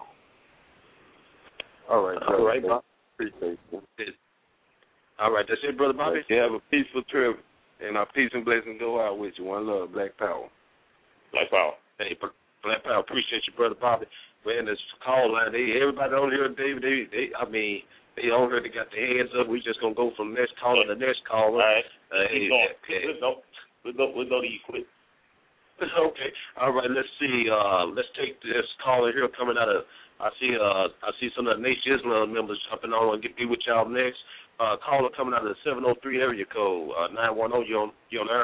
All right, all right, Bob. Appreciate you. All right, that's it, Brother Bobby. You have a peaceful trip, and our peace and blessings go out with you. One love, Black Power. Black Power. Hey, Black Power, appreciate you, Brother Bobby. man, this call line, they everybody on here, David, they, they I mean, they on here, they got their hands up. We just gonna go from next caller to next caller. All right. Uh, Keep going. We'll go. We'll go. We'll go to you quick. Okay. All right. Let's see. Uh, let's take this caller here coming out of. I see. Uh, I see some of the Nation Islam members jumping on and get be with y'all next. Uh, caller coming out of the seven oh three area code uh, nine one zero. You on? You on there?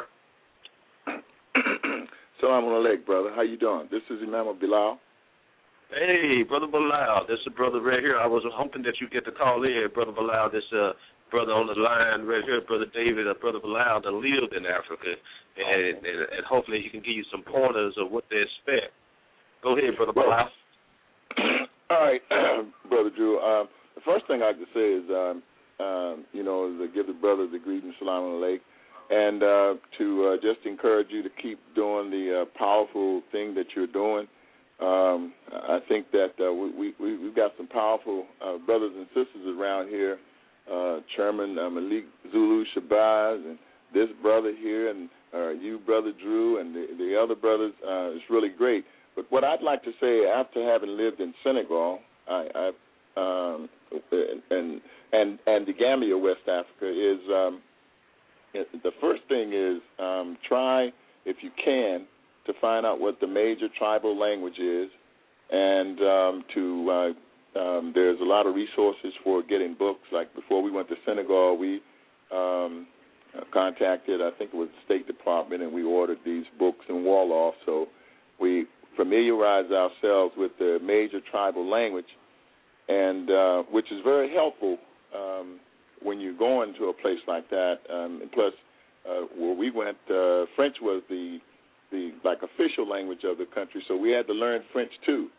Salam alaikum, brother. How you doing? This is Imam Bilal. Hey, Brother Bilal. This is Brother right here. I was hoping that you get the call in, Brother Bilal. This uh, brother on the line right here, Brother David, uh, Brother Bilal, that lived in Africa, and, and, and hopefully he can give you some pointers of what they expect. Go ahead, Brother Bilal. All right, Brother Drew. Uh, the first thing I have to say is, um, um, you know, is to give the brothers the greeting, Salam alaikum, and uh, to uh, just encourage you to keep doing the uh, powerful thing that you're doing. Um, I think that uh, we, we, we've got some powerful uh, brothers and sisters around here, uh, Chairman uh, Malik Zulu Shabazz, and this brother here, and uh, you, Brother Drew, and the, the other brothers. Uh, it's really great. But what I'd like to say, after having lived in Senegal, I, I, um, and, and, and the Gambia, West Africa, is um, the first thing is um, try, if you can, to find out what the major tribal language is, and um, to uh, um, there's a lot of resources for getting books. Like before we went to Senegal, we um, contacted, I think it was the State Department, and we ordered these books in Wolof. So we familiarize ourselves with the major tribal language, and uh, which is very helpful um, when you're going to a place like that. Um, and plus, uh, where we went, uh, French was the the like official language of the country, so we had to learn French too.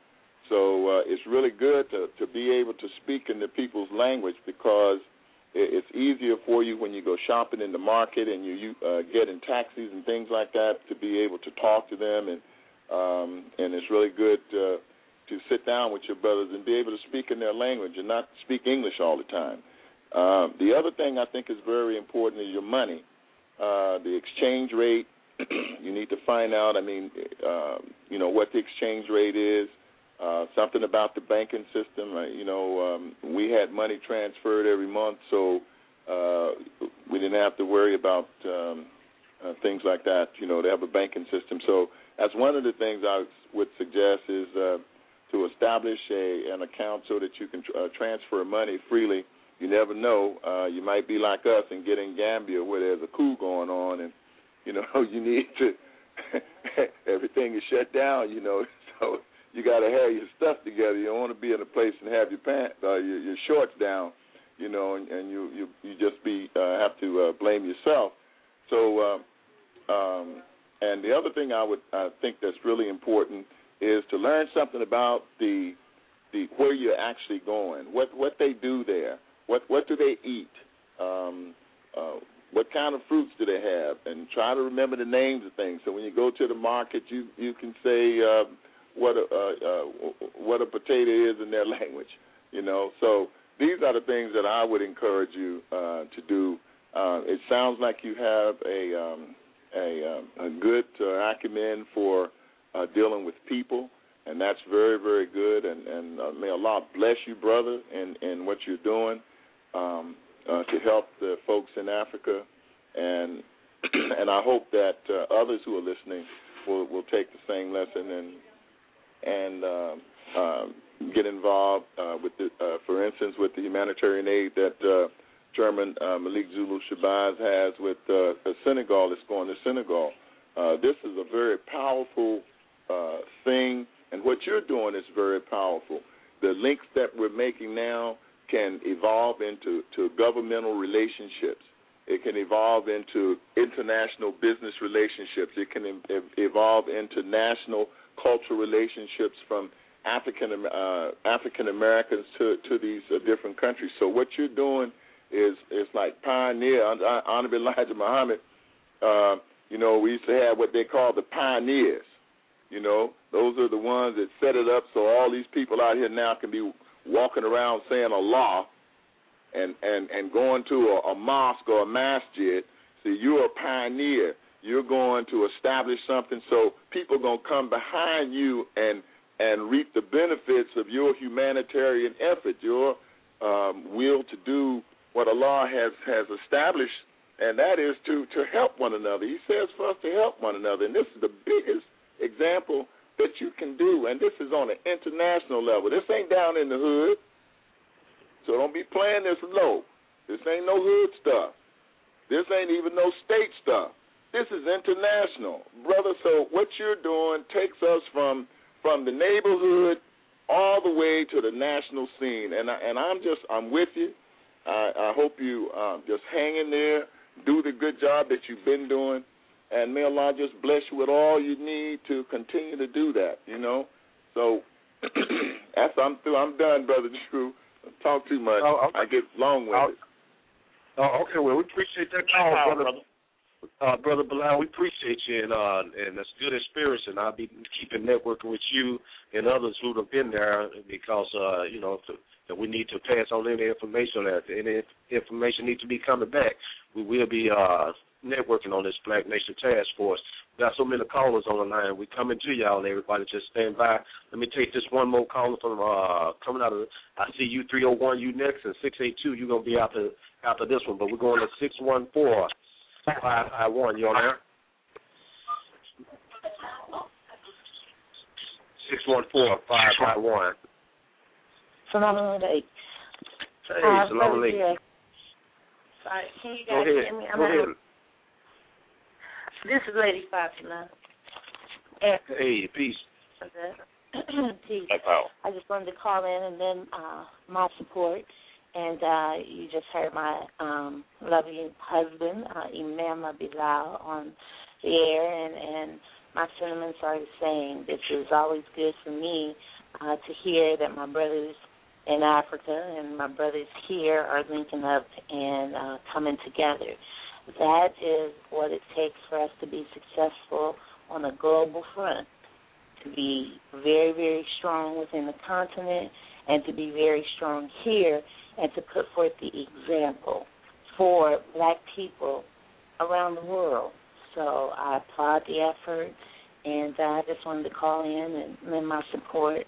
So uh, it's really good to, to be able to speak in the people's language, because it's easier for you when you go shopping in the market and you, you uh, get in taxis and things like that, to be able to talk to them, and um, and it's really good uh, to sit down with your brothers and be able to speak in their language and not speak English all the time. Um, the other thing I think is very important is your money, uh, the exchange rate. You need to find out, I mean, uh, you know, what the exchange rate is, uh, something about the banking system. Uh, you know, um, we had money transferred every month, so uh, we didn't have to worry about um, uh, things like that. You know, they have a banking system. So that's one of the things I would suggest is uh, to establish a, an account so that you can uh, transfer money freely. You never know. Uh, you might be like us and get in Gambia where there's a coup going on, and you know, you need to, everything is shut down, you know, so you got to have your stuff together. You don't want to be in a place and have your pants, uh, your, your shorts down, you know, and, and you, you you just be uh, have to uh, blame yourself. So, uh, um, and the other thing I would I think that's really important is to learn something about the the where you're actually going, what what they do there, what what do they eat. Um, uh, What kind of fruits do they have? And try to remember the names of things. So when you go to the market, you, you can say uh, what a uh, uh, what a potato is in their language. You know. So these are the things that I would encourage you uh, to do. Uh, it sounds like you have a um, a, um, a good uh, acumen for uh, dealing with people, and that's very very good. And, and uh, may Allah bless you, brother, in, in what you're doing. Um, Uh, to help the folks in Africa, and and I hope that uh, others who are listening will, will take the same lesson and and uh, uh, get involved uh, with the, uh, for instance, with the humanitarian aid that uh, Chairman uh, Malik Zulu Shabazz has with uh, Senegal. That's going to Senegal. Uh, this is a very powerful uh, thing, and what you're doing is very powerful. The links that we're making now can evolve into to governmental relationships. It can evolve into international business relationships. It can e- evolve into national cultural relationships from African uh, African Americans to to these uh, different countries. So what you're doing is is like pioneer. Honorable Elijah Muhammad, uh, you know, we used to have what they call the pioneers. You know, those are the ones that set it up so all these people out here now can be walking around saying Allah and, and, and going to a, a mosque or a masjid. See, you're a pioneer. You're going to establish something so people are going to come behind you and and reap the benefits of your humanitarian effort, your um, will to do what Allah has, has established, and that is to, to help one another. He says for us to help one another, and this is the biggest example that you can do, and this is on an international level. This ain't down in the hood, so don't be playing this low. This ain't no hood stuff. This ain't even no state stuff. This is international, brother. So what you're doing takes us from from the neighborhood all the way to the national scene, and I, and I'm just I'm with you. I, I hope you um, just hang in there, do the good job that you've been doing, and may Allah just bless you with all you need to continue to do that. You know, so after I'm through, I'm done, brother Drew. Don't talk too much. Oh, okay. I get long-winded. Oh, okay. Well, we appreciate that call, oh, brother. brother. Uh, Brother Bilal, we appreciate you, and uh, and that's good experience, and I'll be keeping networking with you and others who have been there because, uh, you know, to, that we need to pass on any information that any information needs to be coming back. We will be uh, networking on this Black Nation Task Force. We got so many callers on the line. We're coming to y'all, and everybody just stand by. Let me take this one more caller from uh, coming out of, I see you three oh one, you next, and six eight two, you're going to be after, after this one, but we're going to six one four. Five five one, you on there? Six one four five five one. Salam alaikum. Hey, uh, salam alaikum. Sorry, can you guys Go ahead. hear me? I'm Go ahead. This is Lady Fatima. Hey, peace. Peace. I just wanted to call in and then uh, my support. And uh, you just heard my um, lovely husband, uh, Imam Bilal, on the air, and, and my sentiments are the same. This is always good for me uh, to hear that my brothers in Africa and my brothers here are linking up and uh, coming together. That is what it takes for us to be successful on a global front, to be very, very strong within the continent and to be very strong here, and to put forth the example for black people around the world. So I applaud the effort, and uh, I just wanted to call in and lend my support.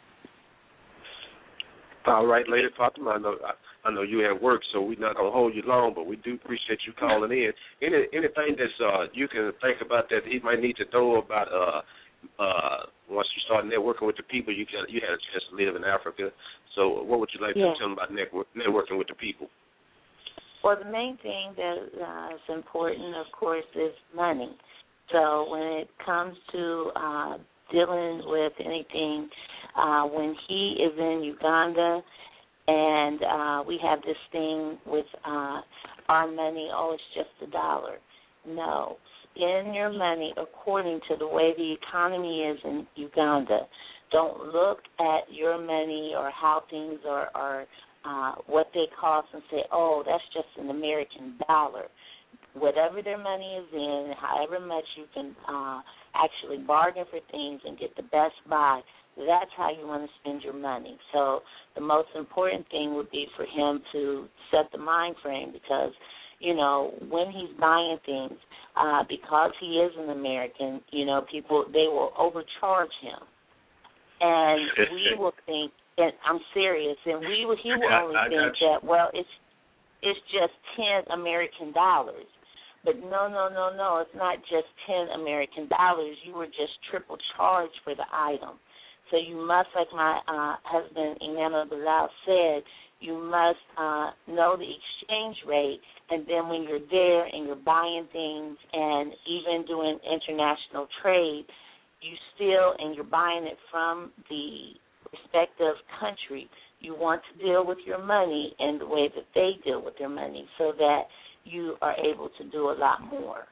All right, Lady Fatima, I know, I, I know you at work, so we're not going to hold you long, but we do appreciate you calling in. Any Anything that's uh, you can think about that he might need to know about uh, uh, once you start networking with the people, you can, you had a chance to live in Africa. So what would you like yeah. to tell them about network, networking with the people? Well, the main thing that uh, is important, of course, is money. So when it comes to uh, dealing with anything, uh, when he is in Uganda and uh, we have this thing with uh, our money, oh, it's just a dollar. No. Spend your money according to the way the economy is in Uganda. Don't look at your money or how things are, are uh, what they cost and say, oh, that's just an American dollar. Whatever their money is in, however much you can uh, actually bargain for things and get the best buy, that's how you want to spend your money. So the most important thing would be for him to set the mind frame because, you know, when he's buying things, uh, because he is an American, you know, people, they will overcharge him. And we will think, and I'm serious, and we will, he will only I, I think that, well, it's it's just ten American dollars. But no, no, no, no, it's not just ten American dollars. You were just triple charged for the item. So you must, like my uh, husband, Imam Bilal, said, you must uh, know the exchange rate, and then when you're there and you're buying things and even doing international trade, you still, and you're buying it from the respective country, you want to deal with your money in the way that they deal with their money so that you are able to do a lot more.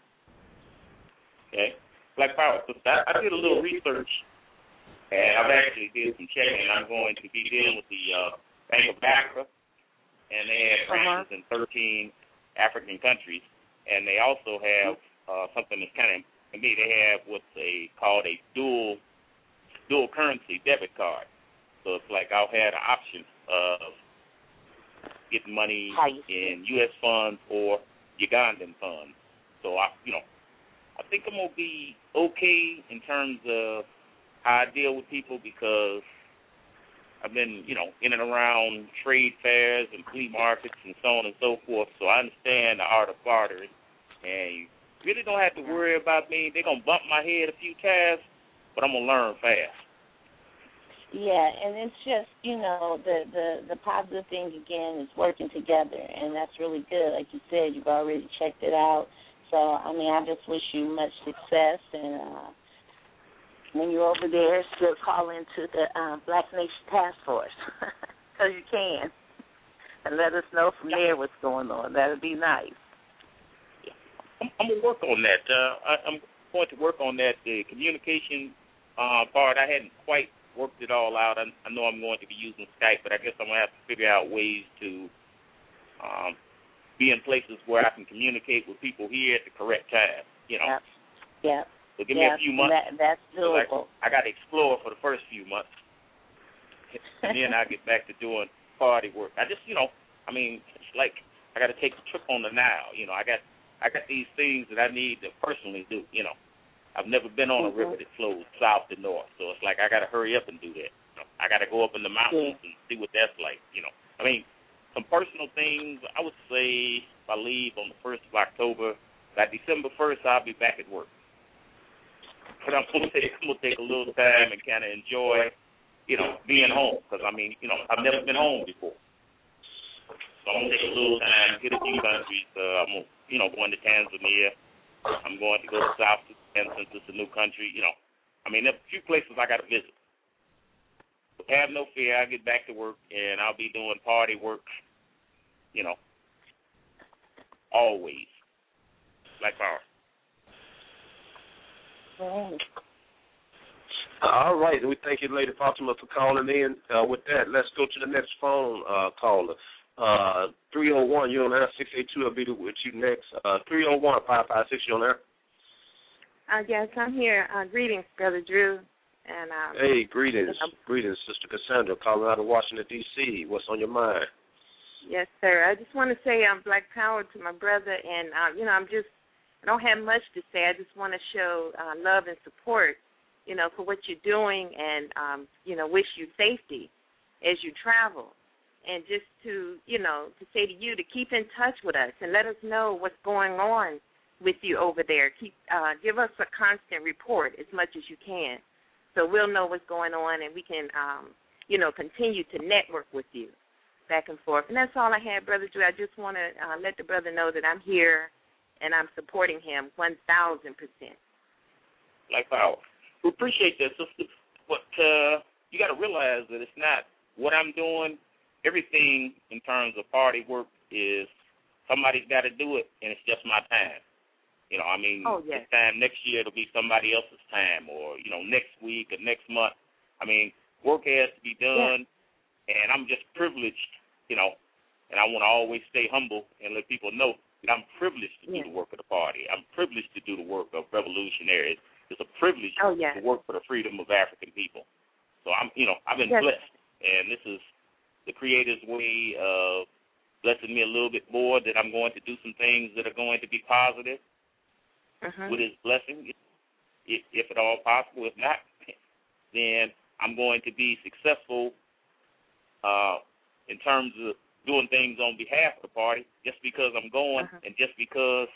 Okay. Black Power, I, I did a little research, and I've actually did some checking, and I'm going to be dealing with the uh, Bank of Accra, and they have branches uh-huh. in thirteen African countries, and they also have uh, something that's kind of, to me, they have what they call a dual dual currency debit card. So it's like I'll have the option of getting money in U S funds or Ugandan funds. So I, you know, I think I'm gonna be okay in terms of how I deal with people because I've been, you know, in and around trade fairs and flea markets and so on and so forth, so I understand the art of bartering. And you really don't have to worry about me. They're going to bump my head a few times, but I'm going to learn fast. Yeah, and it's just, you know, the, the, the positive thing, again, is working together, and that's really good. Like you said, you've already checked it out. So, I mean, I just wish you much success, and uh, when you're over there, still call into the uh, Black Nation Task Force, because you can, and let us know from there what's going on. That would be nice. I'm, I'm going to work on that. Uh, I, I'm going to work on that. The communication uh, part, I hadn't quite worked it all out. I, I know I'm going to be using Skype, but I guess I'm going to have to figure out ways to um, be in places where I can communicate with people here at the correct time, you know. Yep. Yep. So give yep. me a few months. That, that's doable. I, I got to explore for the first few months, and then I get back to doing party work. I just, you know, I mean, it's like I got to take a trip on the Nile. You know, I got I got these things that I need to personally do. You know, I've never been on a mm-hmm. river that flows south to north, so it's like I got to hurry up and do that. You know, I got to go up in the mountains yeah. and see what that's like. You know, I mean, some personal things. I would say if I leave on the first of October, by December first, I'll be back at work. But I'm gonna take I'm gonna take a little time and kind of enjoy, you know, being home because I mean, you know, I've never been home before, so I'm gonna take a little time, hit a few countries. Uh, I'm, you know, going to Tanzania. I'm going to go to South Sudan since it's a new country. You know, I mean, there are a few places I got to visit. But have no fear, I'll get back to work and I'll be doing party work. You know, always. Black Power. All right. We thank you, Lady Fatima, for calling in. Uh, with that, let's go to the next phone uh, caller. Uh, three oh one, you're on air. six eight two, I'll be with you next. Uh, three oh one, five five six, you're on air. Uh, yes, I'm here. Uh, greetings, Brother Drew. And um, Hey, greetings. You know, greetings, Sister Cassandra, calling out of Washington, D C What's on your mind? Yes, sir. I just want to say I'm um, Black Power to my brother. And, uh, you know, I'm just, I don't have much to say. I just want to show uh, love and support, you know, for what you're doing and, um, you know, wish you safety as you travel. And just to, you know, to say to you to keep in touch with us and let us know what's going on with you over there. Keep, uh, give us a constant report as much as you can so we'll know what's going on and we can, um, you know, continue to network with you back and forth. And that's all I had, Brother Drew. I just want to uh, let the brother know that I'm here and I'm supporting him one thousand percent. Like power. We appreciate that, sister. But uh, you got to realize that it's not what I'm doing. Everything in terms of party work is somebody's got to do it, and it's just my time. You know, I mean, oh, yes. this time next year it'll be somebody else's time, or, you know, next week or next month. I mean, work has to be done, yeah. and I'm just privileged, you know, and I want to always stay humble and let people know that I'm privileged to yeah. do the work of the party. I'm privileged to do the work of revolutionaries. It's a privilege oh, yeah. to work for the freedom of African people. So I'm, you know, I've been yes. blessed, and this is the Creator's way of blessing me a little bit more, that I'm going to do some things that are going to be positive uh-huh. with His blessing, if, if at all possible. If not, then I'm going to be successful uh, in terms of doing things on behalf of the party, just because I'm going uh-huh. and just because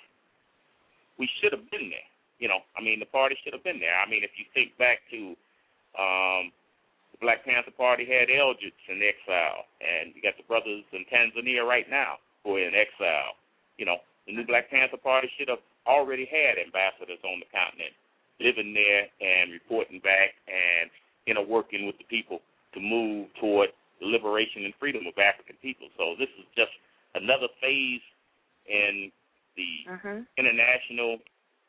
we should have been there. You know, I mean, the party should have been there. I mean, if you think back to um, the Black Panther Party had Eldridge in exile, and you got the brothers in Tanzania right now who are in exile. You know, the new Black Panther Party should have already had ambassadors on the continent living there and reporting back and, you know, working with the people to move toward the liberation and freedom of African people. So this is just another phase in the uh-huh. international,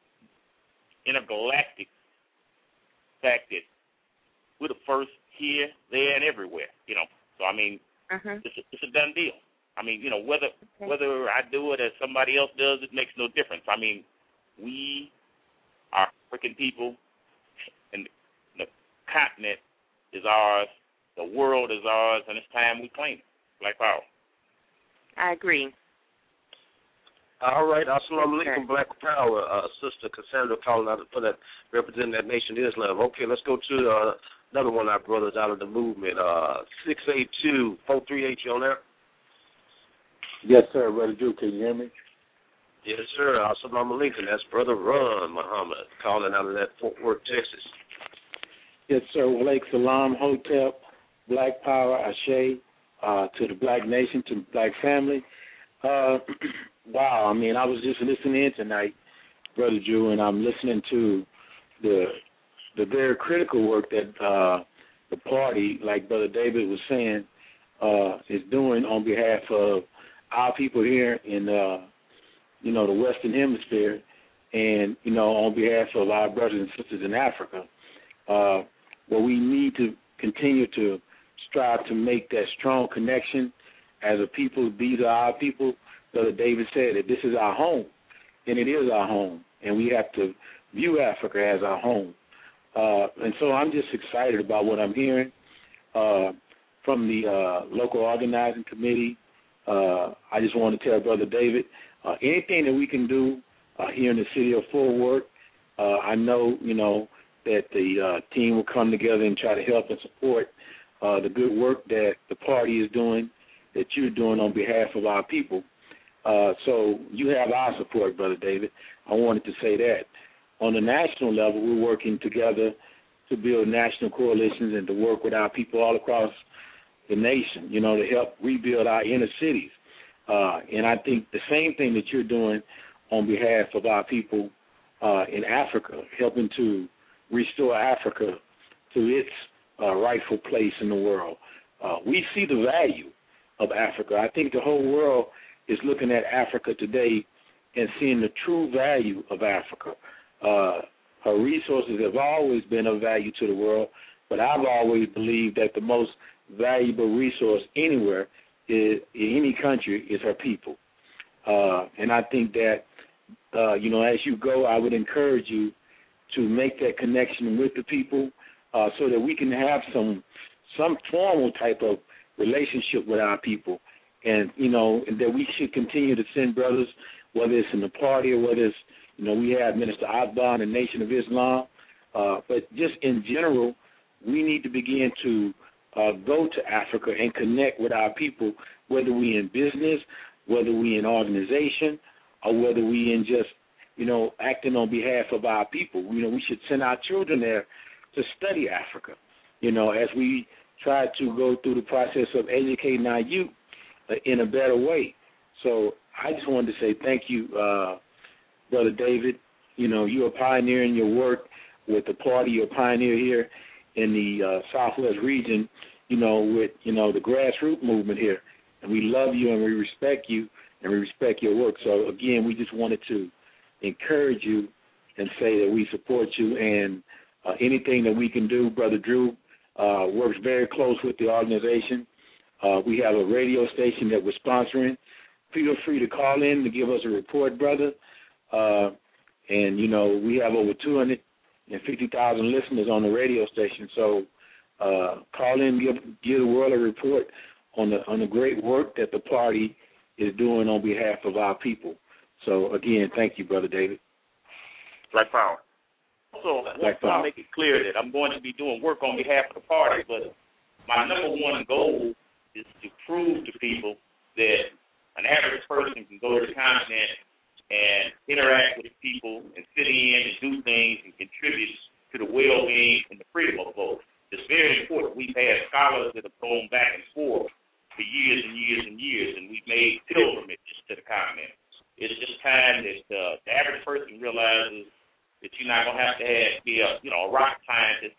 intergalactic fact that we're the first here, there, and everywhere, you know. So, I mean, uh-huh. it's, a, it's a done deal. I mean, you know, whether okay. whether I do it or somebody else does it makes no difference. I mean, we are African people, and the continent is ours, the world is ours, and it's time we claim it. Black Power. I agree. All right, assalamu alaikum, Black Power. Uh, Sister Cassandra calling out for that, representing that Nation of Islam. Okay, let's go to uh, another one of our brothers out of the movement. Uh, six eight two, four three eight, you on there? Yes, sir. Brother Drew, can you hear me? Yes, sir. Assalamu alaikum. That's Brother Ron Muhammad calling out of that Fort Worth, Texas. Yes, sir. Walaikum Salam, Hotep, Black Power, Ashe, uh, to the Black Nation, to the Black family. Uh, wow, I mean, I was just listening in tonight, Brother Drew, and I'm listening to the the very critical work that uh, the party, like Brother David was saying, uh, is doing on behalf of our people here in, uh, you know, the Western Hemisphere, and, you know, on behalf of our brothers and sisters in Africa. Uh, well, we need to continue to strive to make that strong connection as a people. These are our people. Brother David said that this is our home, and it is our home, and we have to view Africa as our home. Uh, and so I'm just excited about what I'm hearing uh, from the uh, local organizing committee. Uh, I just want to tell Brother David, uh, anything that we can do uh, here in the city of Fort Worth, uh, I know, you know, that the uh, team will come together and try to help and support uh, the good work that the party is doing, that you're doing on behalf of our people. Uh, so you have our support, Brother David. I wanted to say that. On the national level, we're working together to build national coalitions and to work with our people all across the nation, you know, to help rebuild our inner cities. Uh, and I think the same thing that you're doing on behalf of our people uh, in Africa, helping to restore Africa to its uh, rightful place in the world. Uh, we see the value of Africa. I think the whole world is looking at Africa today and seeing the true value of Africa. Uh, her resources have always been of value to the world, but I've always believed that the most valuable resource anywhere is, in any country is her people. Uh, and I think that, uh, you know, as you go, I would encourage you to make that connection with the people uh, so that we can have some some formal type of relationship with our people. And, you know, and that we should continue to send brothers, whether it's in the party or whether it's, you know, we have Minister Akbar and the Nation of Islam. Uh, but just in general, we need to begin to uh, go to Africa and connect with our people, whether we in business, whether we in organization, or whether we in just, you know, acting on behalf of our people. You know, we should send our children there to study Africa, you know, as we try to go through the process of educating our youth uh, in a better way. So I just wanted to say thank you, uh, Brother David. You know, you're a pioneer in your work with the party. You're a pioneer here in the uh, Southwest region, you know, with, you know, the grassroots movement here. And we love you and we respect you and we respect your work. So, again, we just wanted to encourage you and say that we support you, and uh, anything that we can do, Brother Drew uh, works very close with the organization. Uh, we have a radio station that we're sponsoring. Feel free to call in to give us a report, brother. Uh, and, you know, we have over two hundred fifty thousand listeners on the radio station. So uh, call in, give, give the world a report on the on the great work that the party is doing on behalf of our people. So, again, thank you, Brother David. Black Power. Also, I want to make it clear that I'm going to be doing work on behalf of the party, but my number one goal is to prove to people that an average person can go to the continent and interact with people and fit in and do things and contribute to the well-being and the freedom of both. It's very important. We've had scholars that have gone back and forth for years and years and years, and we've made pilgrimages to the continent. It's just time that uh, the average person realizes that you're not going to have to have, be a, you know, a rocket scientist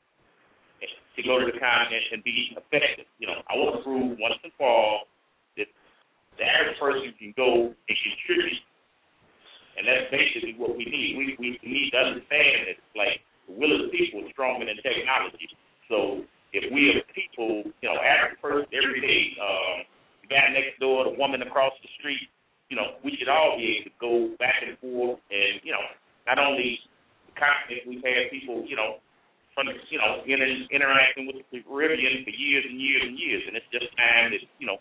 to go to the continent and be effective. You know, I want to prove once and for all that the average person can go and contribute, and that's basically what we need. We we need to understand that, like, the will of the people is stronger than technology. So if we as people, you know, average person every day, um, the guy next door, the woman across the street, you know, we should all be able to go back and forth, and, you know, not only the continent, we've had people, you know, from, you know, inter- interacting with the Caribbean for years and years and years, and it's just time that, you know,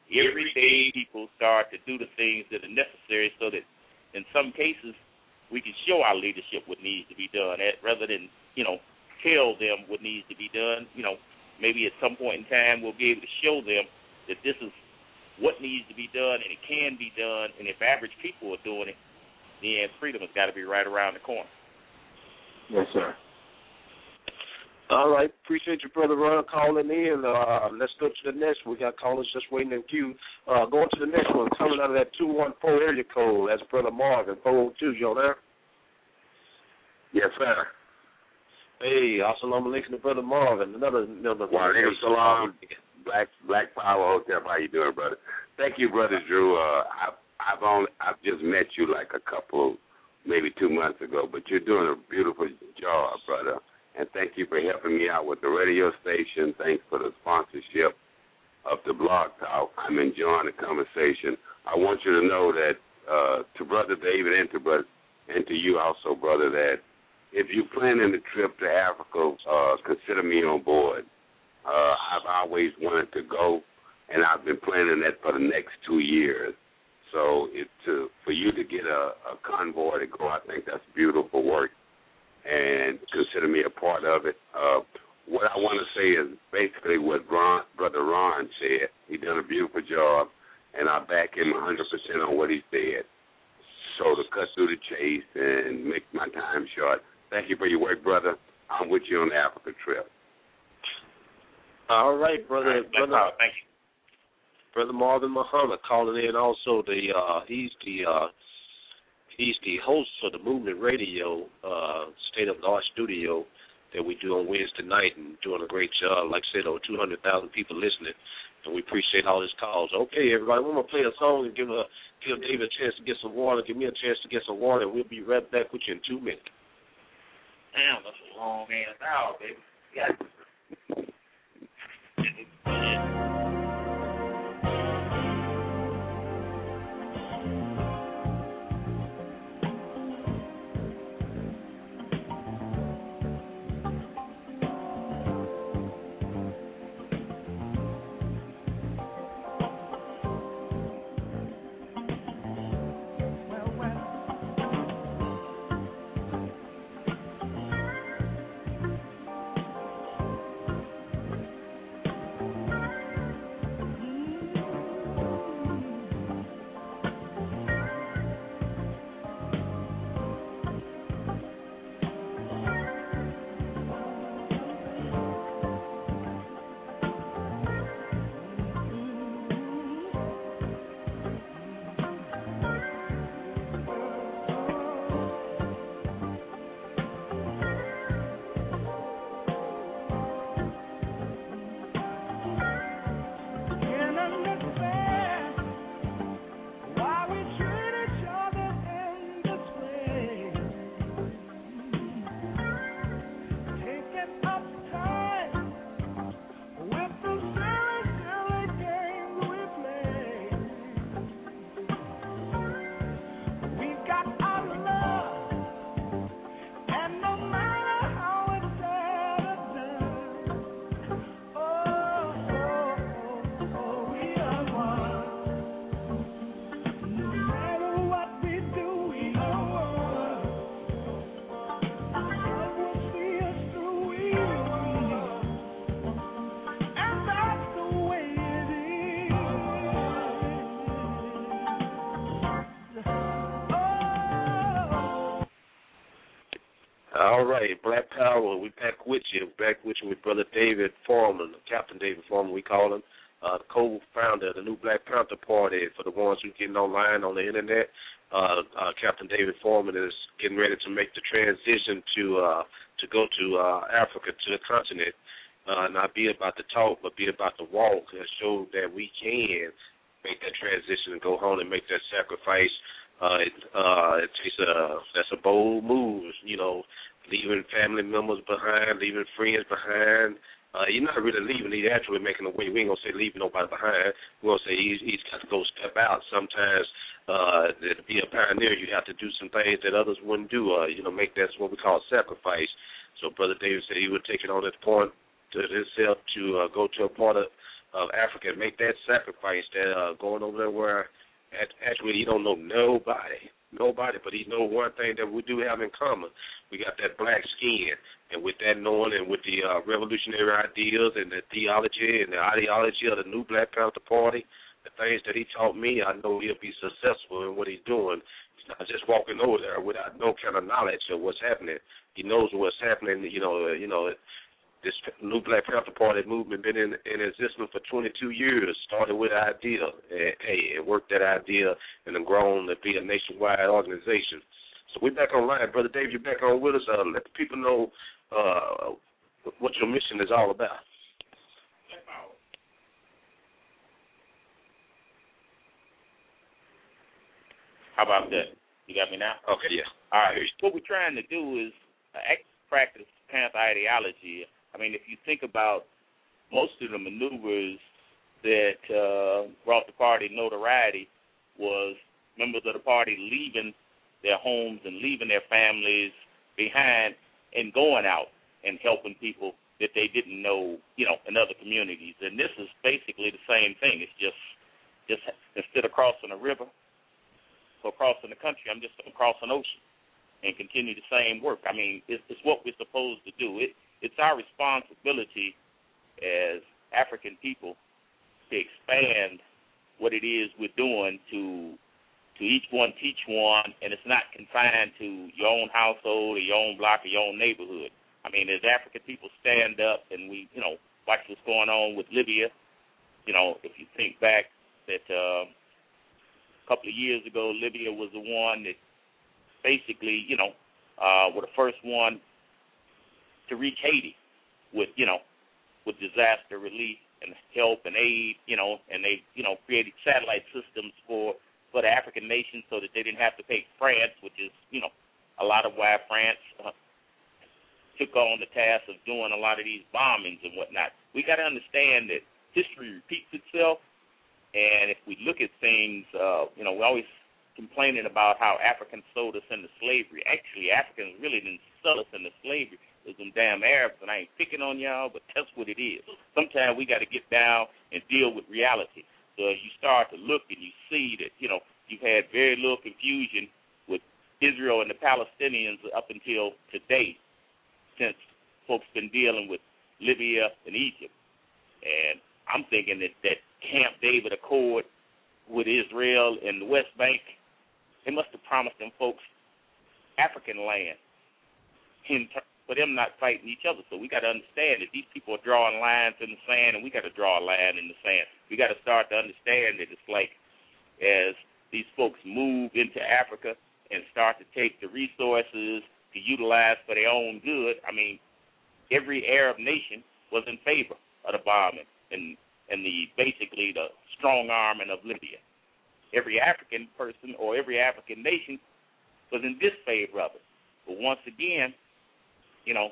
every day people start to do the things that are necessary so that in some cases we can show our leadership what needs to be done at, rather than, you know, tell them what needs to be done. You know, maybe at some point in time we'll be able to show them that this is what needs to be done and it can be done, and if average people are doing it, then freedom has got to be right around the corner. Yes, sir. All right. Appreciate you, Brother Ron, calling in. Uh, let's go to the next one. We got callers just waiting in queue. Uh, going to the next one, coming out of that two one four area code. That's Brother Marvin, four oh two. You on there? Yes, sir. Hey, assalamu alaikum to Brother Marvin. Another number. Wa alaikum salam. Black Black Power Hotel. How you doing, brother? Thank you, Brother Drew. Uh, I, I've only I've just met you like a couple, maybe two months ago, but you're doing a beautiful job, brother. And thank you for helping me out with the radio station. Thanks for the sponsorship of the Blog Talk. I'm enjoying the conversation. I want you to know that uh, to Brother David and to brother, and to you also, brother, that if you're planning a trip to Africa, uh, consider me on board. Uh, I've always wanted to go, and I've been planning that for the next two years. So it, to, for you to get a, a convoy to go, I think that's beautiful work. And consider me a part of it. Uh, what I want to say is basically what Ron, Brother Ron said. He done a beautiful job, and I back him one hundred percent on what he said. So to cut through the chase and make my time short, thank you for your work, brother. I'm with you on the Africa trip. All right, brother. All right, brother thank you. Brother Marvin Muhammad calling in also. The uh, he's the uh, He's the host of the Movement Radio uh, State of the Art studio that we do on Wednesday night, and doing a great job. Like I said, over two hundred thousand people listening, and we appreciate all his calls. Okay, everybody, we're going to play a song and give a, give David a chance to get some water. Give me a chance to get some water, and we'll be right back with you in two minutes. Damn, that's a long ass hour, baby. Yeah. All right, Black Power, we back with you. Back with you with Brother David Foreman, Captain David Foreman, we call him, uh, co-founder of the new Black Panther Party. For the ones who are getting online on the internet, uh, uh, Captain David Foreman is getting ready to make the transition to uh, to go to uh, Africa, to the continent, uh, not be about the talk, but be about the walk, and show that we can make that transition and go home and make that sacrifice. Uh, it, uh, it takes a that's a bold move, you know, leaving family members behind, leaving friends behind. Uh, you're not really leaving; he's actually making a way. We ain't gonna say leaving nobody behind. We're gonna say he's, he's got to go step out. Sometimes uh, to be a pioneer, you have to do some things that others wouldn't do. Uh, you know, make that's what we call sacrifice. So, Brother David said he would take it on his point to himself to uh, go to a part of of Africa and make that sacrifice that uh, going over there where actually he don't know nobody, nobody, but he know one thing that we do have in common. We got that black skin, and with that knowing and with the uh, revolutionary ideas and the theology and the ideology of the new Black Panther Party, the things that he taught me, I know he'll be successful in what he's doing. He's not just walking over there without no kind of knowledge of what's happening. He knows what's happening, you know, uh, you know, this new Black Panther Party movement been in, in existence for twenty-two years. Started with an idea, and hey, it worked that idea, and then grown to be a nationwide organization. So we're back online, Brother Dave. You're back on with us. Uh, let the people know uh, what your mission is all about. How about that? You got me now? Okay, yeah. All right. What we're trying to do is uh, practice Panther ideology. I mean, if you think about most of the maneuvers that uh, brought the party notoriety was members of the party leaving their homes and leaving their families behind and going out and helping people that they didn't know, you know, in other communities. And this is basically the same thing. It's just, just instead of crossing a river or crossing the country, I'm just going to cross an ocean and continue the same work. I mean, it's, it's what we're supposed to do. It, it's our responsibility as African people to expand what it is we're doing to to each one teach one, and it's not confined to your own household or your own block or your own neighborhood. I mean, as African people stand up and we, you know, watch what's going on with Libya, you know, if you think back that uh, a couple of years ago, Libya was the one that basically, you know, uh, were the first one to reach Haiti with, you know, with disaster relief and help and aid, you know, and they, you know, created satellite systems for, for the African nations so that they didn't have to pay France, which is, you know, a lot of why France uh, took on the task of doing a lot of these bombings and whatnot. We got to understand that history repeats itself, and if we look at things, uh, you know, we're always complaining about how Africans sold us into slavery. Actually, Africans really didn't sell us into slavery. It was them damn Arabs, and I ain't picking on y'all, but that's what it is. Sometimes we got to get down and deal with reality. So as you start to look and you see that, you know, you've had very little confusion with Israel and the Palestinians up until today, since folks been dealing with Libya and Egypt. And I'm thinking that that Camp David Accord with Israel and the West Bank, they must have promised them folks African land in ter- for them not fighting each other. So we got to understand that these people are drawing lines in the sand, and we got to draw a line in the sand. We got to start to understand that it's like as these folks move into Africa and start to take the resources to utilize for their own good, I mean, every Arab nation was in favor of the bombing and, and the basically the strong arming of Libya. Every African person or every African nation was in disfavor of it. But once again, you know,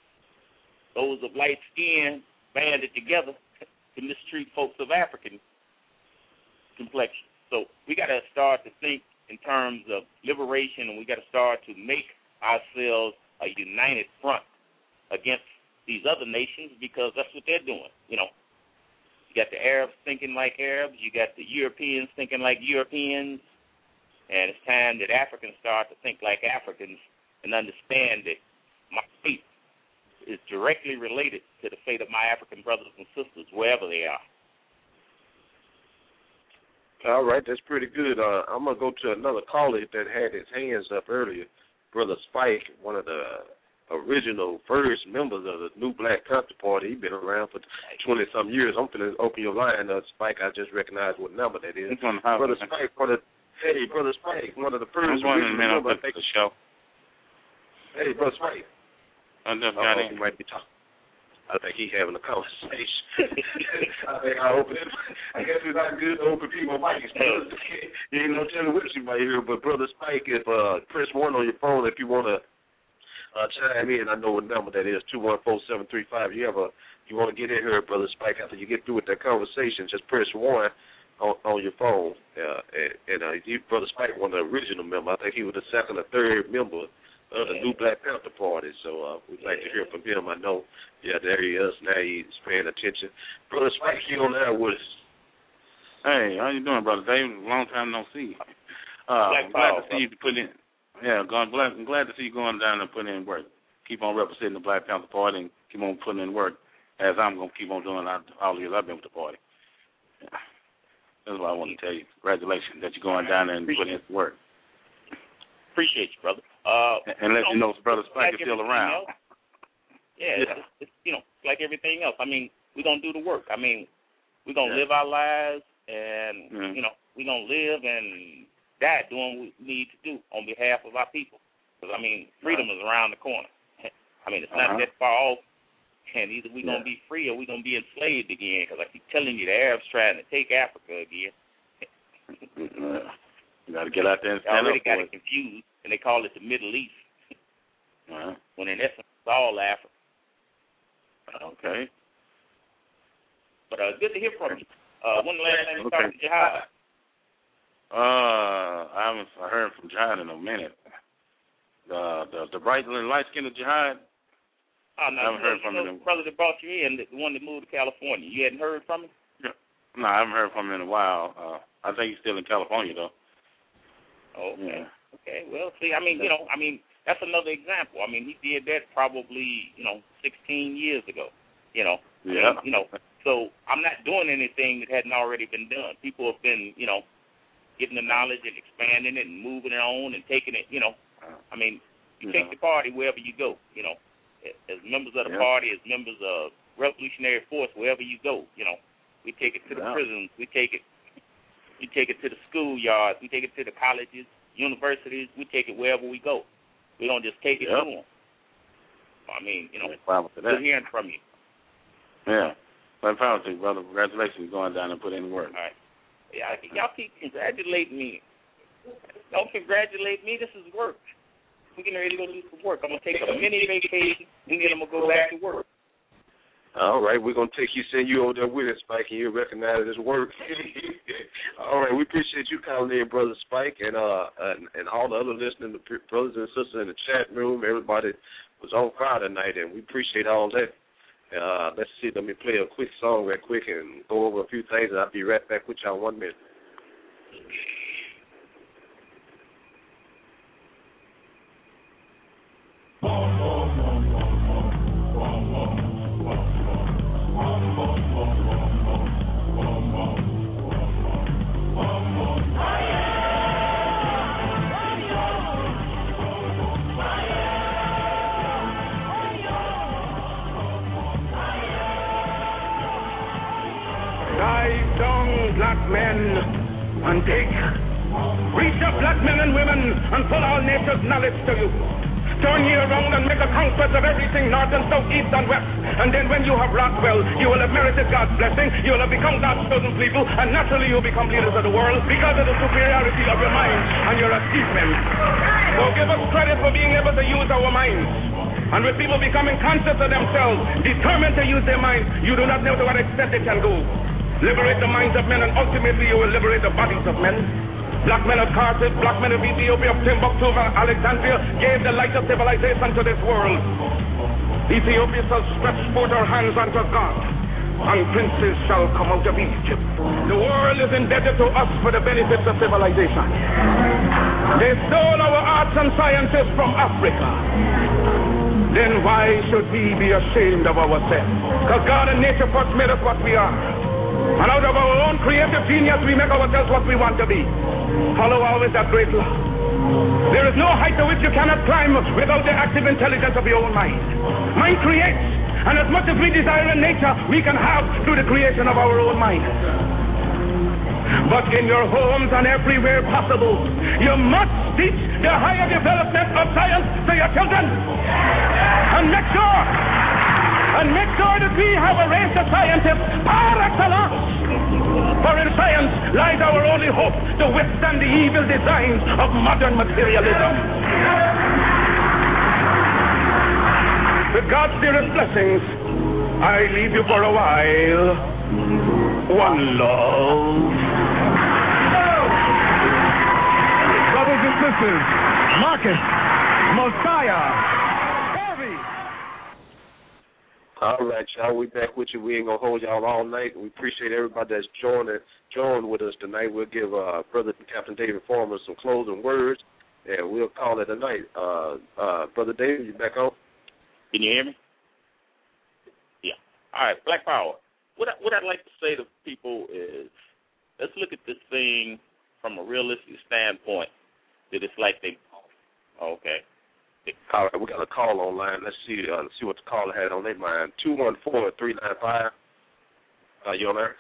those of light skin banded together to mistreat folks of African complexion. So we got to start to think in terms of liberation, and we got to start to make ourselves a united front against these other nations, because that's what they're doing. You know, you got the Arabs thinking like Arabs, you got the Europeans thinking like Europeans, and it's time that Africans start to think like Africans and understand that my fate is directly related to the fate of my African brothers and sisters, wherever they are. All right, that's pretty good. Uh, I'm going to go to another caller that had his hands up earlier, Brother Spike, one of the original first members of the new Black Panther Party. He's been around for twenty-some years. I'm going to open your line, uh, Spike. I just recognize what number that is. Brother Spike, one of, hey, Brother Spike, one of the first original members. The show. Hey, Brother Spike. I just got in. He might be talking. I think he's having a conversation. I think I open it. I guess it's not good to open people's mics. You ain't no telling what you might hear. But Brother Spike, if uh, press one on your phone if you want to uh, chime in. I know what number that is, two one four, seven three five. You have a, you want to get in here, Brother Spike, after you get through with that conversation, just press one on, on your phone. Uh, and and uh, you, Brother Spike, one of the original members. I think he was the second or third member of the new Black Panther Party. So uh, we'd like to hear from him. I know, yeah, there he is now. He's paying attention. Brother Spike, you on there with us? Hey, how you doing, Brother David? Long time no see. Uh, I'm glad to see you put in. Yeah, I'm glad, I'm glad to see you going down and putting in work. Keep on representing the Black Panther Party and keep on putting in work, as I'm going to keep on doing all the years I've been with the party. Yeah. That's what I want to tell you. Congratulations that you're going down there and putting in work. Appreciate you, brother. Uh, and let you know, you know Brother Spike like is still around. Else, yeah, yeah. It's, it's, you know, like everything else. I mean, we're going to do the work. I mean, we're going to yeah. live our lives, and, mm-hmm. you know, we're going to live and die doing what we need to do on behalf of our people. Because, I mean, freedom right. is around the corner. I mean, it's not uh-huh. that far off, and either we're yeah. going to be free or we're going to be enslaved again, because I keep telling you, the Arabs trying to take Africa again. You got to get out there and stand already up for got it. it confused, and they call it the Middle East, uh-huh. when in essence it's all Africa. Okay. But uh, good to hear from you. Uh, when the last time you okay. started jihad? Uh, I haven't heard from Jihad in a minute. The the, the bright light skinned Jihad. Oh, no, I haven't you know, heard from you know, him. The brother that brought you in, the, the one that moved to California. You hadn't heard from him? Yeah. No, I haven't heard from him in a while. Uh, I think he's still in California though. Oh, okay. Yeah. Okay. Well, see, I mean, you know, I mean, that's another example. I mean, he did that probably, you know, sixteen years ago. You know. Yeah. I mean, you know. So I'm not doing anything that hadn't already been done. People have been, you know, getting the knowledge and expanding it and moving it on and taking it. You know. I mean, you yeah. take the party wherever you go. You know, as members of the yeah. party, as members of Revolutionary Force, wherever you go. You know, we take it to the yeah. prisons. We take it. We take it to the schoolyards. We take it to the colleges, universities. We take it wherever we go. We don't just take it yep. to them. I mean, you know, good hearing from you. Yeah. I'm proud of you, brother. Congratulations going down and put in the work. All right. Yeah, y'all keep congratulating me. Don't congratulate me. This is work. We're getting ready to go do some work. I'm going to take a mini vacation, and then I'm going to go back to work. All right, we're going to take you, send you over there with us, Spike, and you'll recognize this work. All right, we appreciate you calling in, Brother Spike, and uh, and, and all the other listening to brothers and sisters in the chat room. Everybody was on fire tonight, and we appreciate all that. Uh, let's see, let me play a quick song right quick and go over a few things, and I'll be right back with y'all in one minute. Black men and take. Reach up, black men and women, and pull all nature's knowledge to you. Turn ye around and make a conquest of everything north and south, east and west. And then when you have wrought well, you will have merited God's blessing, you will have become God's chosen people, and naturally you will become leaders of the world because of the superiority of your mind and your achievements. So give us credit for being able to use our minds. And with people becoming conscious of themselves, determined to use their minds, you do not know to what extent they can go. Liberate the minds of men, and ultimately you will liberate the bodies of men. Black men of Carthage, black men of Ethiopia, of Timbuktu, of Alexandria gave the light of civilization to this world. Ethiopia shall stretch forth her hands unto God, and princes shall come out of Egypt. The world is indebted to us for the benefits of civilization. They stole our arts and sciences from Africa. Then why should we be ashamed of ourselves? Because God and nature first made us what we are. And out of our own creative genius, we make ourselves what we want to be. Follow always that great law. There is no height to which you cannot climb without the active intelligence of your own mind. Mind creates, and as much as we desire in nature, we can have through the creation of our own mind. But in your homes and everywhere possible, you must teach the higher development of science to your children. And make sure And make sure that we have a race of scientists par excellence. For in science lies our only hope to withstand the evil designs of modern materialism. With God's dearest blessings, I leave you for a while. One love. Brothers and sisters, Marcus. Mosiah. All right, y'all. We back with you. We ain't gonna hold y'all all night. We appreciate everybody that's joined joined with us tonight. We'll give uh, Brother Captain David Foreman some closing words, and we'll call it a night. Uh, uh, Brother David, you back on? Can you hear me? Yeah. All right, Black Power. What I, what I'd like to say to people is, let's look at this thing from a realistic standpoint. That it's like they, okay. All right, we got a call online. Let's see uh, let's see what the caller had on their mind. two one four, three nine five. Uh, you on there?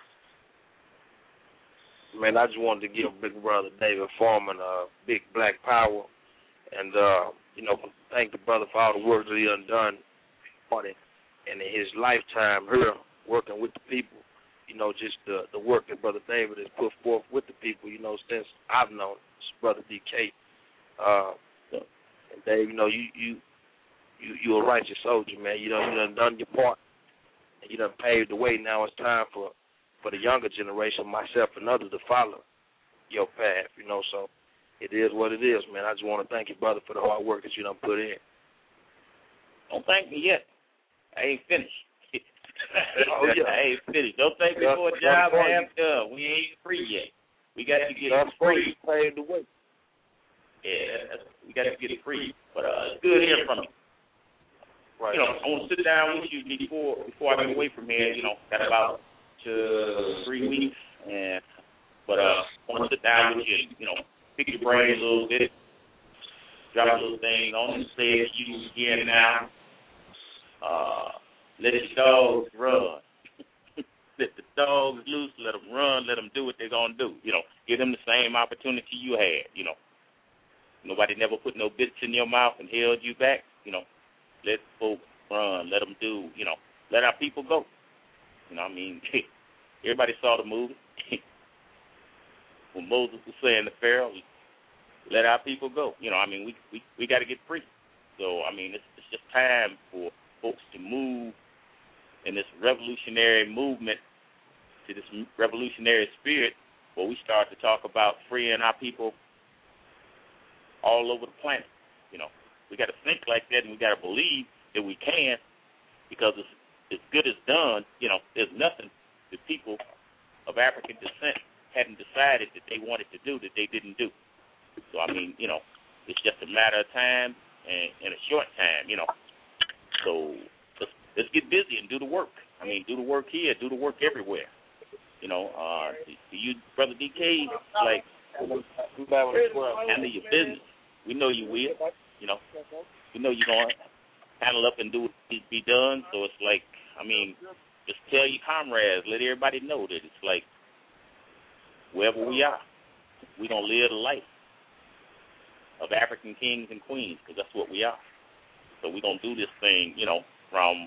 Man, I just wanted to give Big Brother David Foreman a big black power. And, uh, you know, thank the brother for all the work that he done done and in his lifetime here working with the people. You know, just the, the work that Brother David has put forth with the people, you know, since I've known Brother D K. Uh, And Dave, you know, you you you you a righteous soldier, man. You done you done done your part, and you done paved the way. Now it's time for for the younger generation, myself and others, to follow your path. You know, so it is what it is, man. I just want to thank you, brother, for the hard work that you done put in. Don't thank me yet. I ain't finished. Oh yeah, I ain't finished. Don't thank me for a job I have done. We ain't free yet. We got to get it free. Paved the way. Yeah, that's, we got to get it free. But uh, it's good hearing from you. Right. You know, I want to sit down with you before before I get away from here. You know, got about two, three weeks, and but uh, I want to sit down with you. You know, pick your brain a little bit, drop a little thing on the stage you again now. Uh, let the dogs run. Let the dogs loose. Let them run. Let them do what they're gonna do. You know, give them the same opportunity you had. You know. Nobody never put no bits in your mouth and held you back. You know, let folks run. Let them do. You know, let our people go. You know, I mean, everybody saw the movie when Moses was saying to Pharaoh, "Let our people go." You know, I mean, we we we got to get free. So, I mean, it's, it's just time for folks to move in this revolutionary movement, to this revolutionary spirit, where we start to talk about freeing our people all over the planet. You know, we got to think like that, and we got to believe that we can, because it's as good as done. You know, there's nothing that people of African descent hadn't decided that they wanted to do that they didn't do. So, I mean, you know, it's just a matter of time and in a short time, you know. So let's, let's get busy and do the work. I mean, do the work here, do the work everywhere. You know, uh, to you, Brother D K, like, handle your business. We know you will. You know, we know you're going to handle up and do what needs to be done. So it's like, I mean, just tell your comrades, let everybody know that it's like, wherever we are, we're going to live the life of African kings and queens, because that's what we are. So we're going to do this thing, you know, from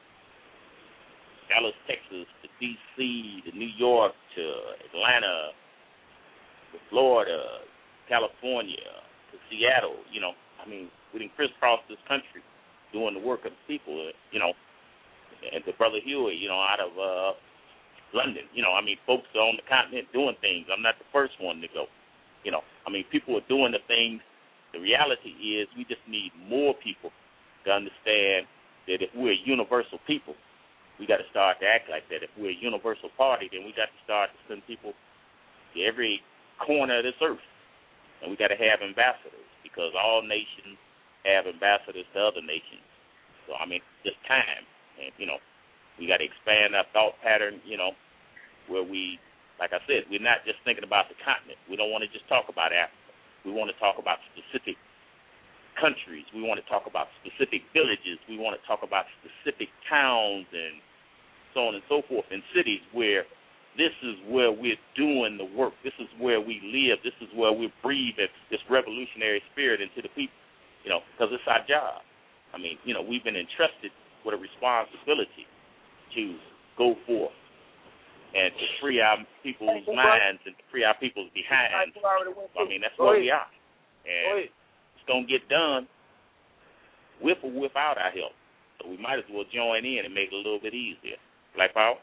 Dallas, Texas, to D C, to New York, to Atlanta, to Florida, California, to Seattle. You know, I mean, we didn't crisscross this country doing the work of the people, you know, and to Brother Huey, you know, out of uh, London. You know, I mean, folks are on the continent doing things. I'm not the first one to go. You know, I mean, people are doing the things. The reality is we just need more people to understand that if we're a universal people, we got to start to act like that. If we're a universal party, then we got to start to send people to every corner of this earth. And we got to have ambassadors, because all nations have ambassadors to other nations. So, I mean, just time. And, you know, we got to expand our thought pattern, you know, where we, like I said, we're not just thinking about the continent. We don't want to just talk about Africa. We want to talk about specific countries. We want to talk about specific villages. We want to talk about specific towns and so on and so forth, and cities where this is where we're doing the work. This is where we live. This is where we're breathing this revolutionary spirit into the people, you know, because it's our job. I mean, you know, we've been entrusted with a responsibility to go forth and to free our people's minds and to free our people's behinds. I mean, that's what we are. And it's going to get done with or without our help. So we might as well join in and make it a little bit easier. Black Power?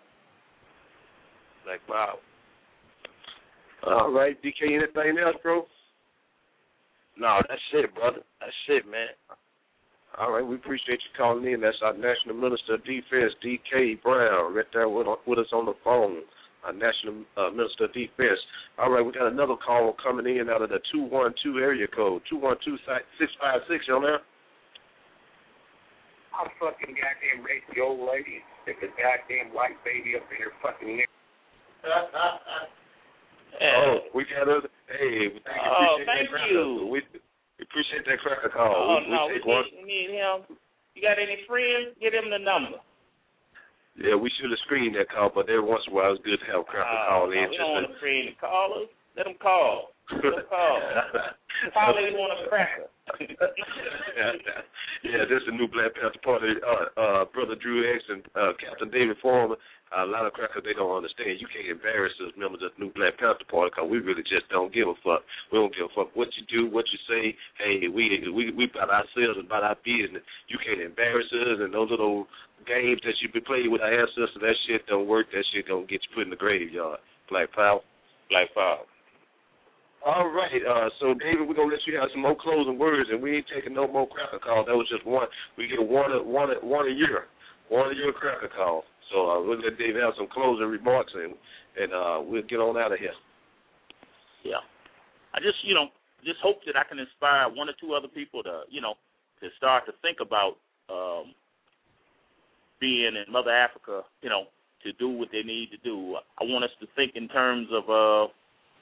Black Power. All right, D K, anything else, bro? No, that's it, brother. That's it, man. All right, we appreciate you calling in. That's our National Minister of Defense, D K Brown, right there with, with us on the phone. Our National uh, Minister of Defense. All right, we got another call coming in out of the two one two area code, two one two, six five six, you on there? I'm fucking goddamn rape the old lady and stick a goddamn white baby up in her fucking neck. Oh, we got us. Hey, we thank you. Oh, appreciate thank that you. We, we appreciate that cracker call. Oh, we, no, we, we take one. need, we need him. You got any friends? Get him the number. Yeah, we should have screened that call, but every once in a while it's good to have a cracker Uh, call no, in. we Just don't want to, to screen the callers. Let them call. Let them call. Probably want a cracker. Yeah, this is the new Black Panther Party. Uh, uh, Brother Drew X and uh, Captain David Foreman. Uh, a lot of crackers, they don't understand. You can't embarrass us members of the new Black Panther Party because we really just don't give a fuck. We don't give a fuck what you do, what you say. Hey, we we we about ourselves and about our business. You can't embarrass us, and those little games that you be playing with our ancestors, that shit don't work. That shit gonna get you put in the graveyard. Black Power. Black Power. All right, uh, so David, we're gonna let you have some more closing words, and we ain't taking no more cracker calls. That was just one. We get one, a, one, a, one a year, one a year cracker call. So uh, we'll let David have some closing remarks, and and uh, we'll get on out of here. Yeah, I just you know just hope that I can inspire one or two other people to you know to start to think about um, being in Mother Africa, you know, to do what they need to do. I want us to think in terms of. Uh,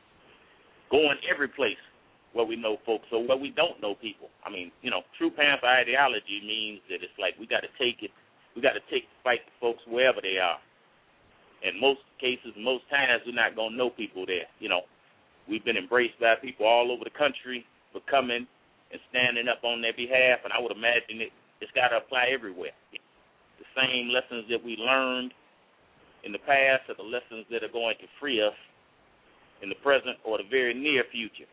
Going every place where we know folks or where we don't know people. I mean, you know, true Panther ideology means that it's like we got to take it, we got to take the fight to folks wherever they are. In most cases, most times, we're not going to know people there. You know, we've been embraced by people all over the country for coming and standing up on their behalf, and I would imagine it, it's got to apply everywhere. The same lessons that we learned in the past are the lessons that are going to free us in the present or the very near future.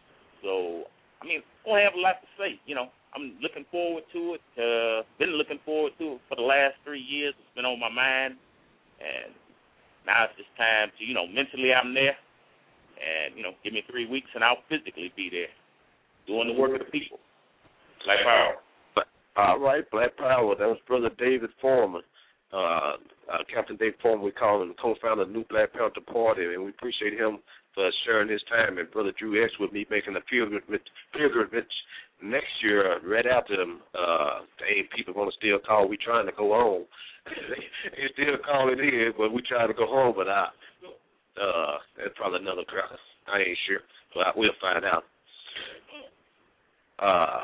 So, I mean, I don't have a lot to say. You know, I'm looking forward to it. Uh, been looking forward to it for the last three years. It's been on my mind. And now it's just time to, you know, mentally I'm there. And, you know, give me three weeks and I'll physically be there doing the work of the people. Black Power. All right, Black Power. That was Brother David Foreman. Uh, uh, Captain Dave Foreman, we call him the co-founder of the New Black Panther Party, and we appreciate him for sharing his time. And Brother Drew X with me making a pilgrimage, pilgrimage next year, uh, right after them. Uh, hey, people want to still call. We trying to go home. They still calling in, but we trying to go home. But I, uh, that's probably another crowd. I ain't sure, but I, we'll find out. Uh.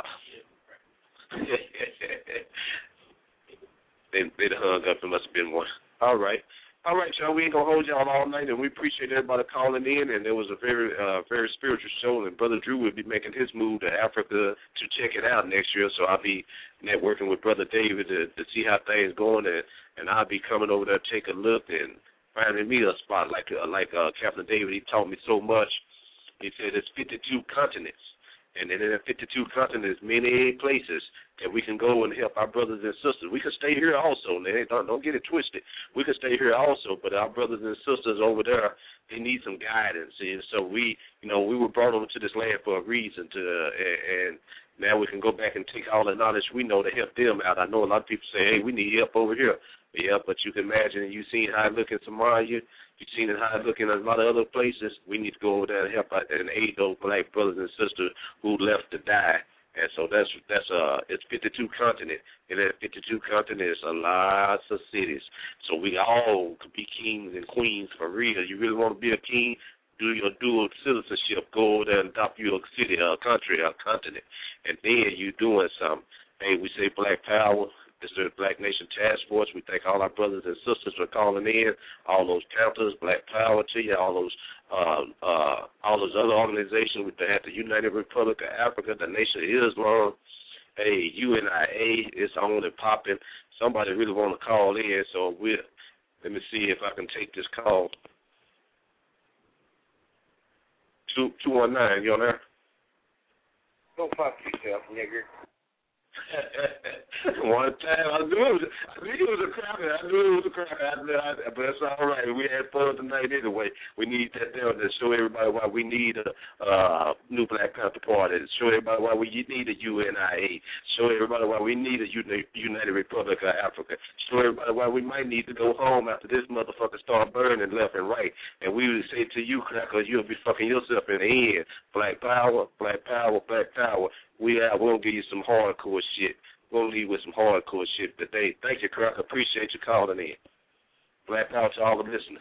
They, they hung up. It must have been one. All right. All right, y'all. We ain't going to hold y'all all night, and we appreciate everybody calling in, and it was a very uh, very spiritual show, and Brother Drew will be making his move to Africa to check it out next year, so I'll be networking with Brother David to, to see how things going, and, and I'll be coming over there to take a look and finding me a spot like uh, like uh, Captain David. He taught me so much. He said it's fifty-two continents. And in the fifty-two continents, many places that we can go and help our brothers and sisters. We can stay here also. Don't, don't get it twisted. We can stay here also, but our brothers and sisters over there, they need some guidance. And so we, you know, we were brought over to this land for a reason. To and, and now we can go back and take all the knowledge we know to help them out. I know a lot of people say, hey, we need help over here. Yeah, but you can imagine, you've seen how it look in Somalia. You've seen how it look in a lot of other places. We need to go over there and help out and aid those black brothers and sisters who left to die. And so that's that's uh it's fifty-two continents. And that fifty-two continents are lots of cities. So we all could be kings and queens for real. You really want to be a king? Do your dual citizenship. Go over there and adopt your city, a country, a continent, and then you doing something. Hey, we say Black Power. This is the Black Nation Task Force. We thank all our brothers and sisters for calling in, all those Panthers, Black Power to you, all those uh, uh, all those other organizations. We have the United Republic of Africa, the Nation of Islam, hey, U N I A, it's on and popping. Somebody really want to call in, so we'll, let me see if I can take this call. two two one nine, you on there? Go fuck yourself, nigger. One time, I knew it was, I knew it was a cracker. I knew it was a cracker. I knew, I, but that's all right. We had fun tonight anyway. We need that there to show everybody why we need a uh, new Black Panther Party. Show everybody why we need a U N I A. Show everybody why we need a United Republic of Africa. Show everybody why we might need to go home after this motherfucker start burning left and right. And we would say to you, cracker, you'll be fucking yourself in the end. Black power, black power, black power. We are. We'll give you some hardcore shit. We'll leave with some hardcore shit today. Thank you, Cracker. Appreciate you calling in. Black power to all the listeners.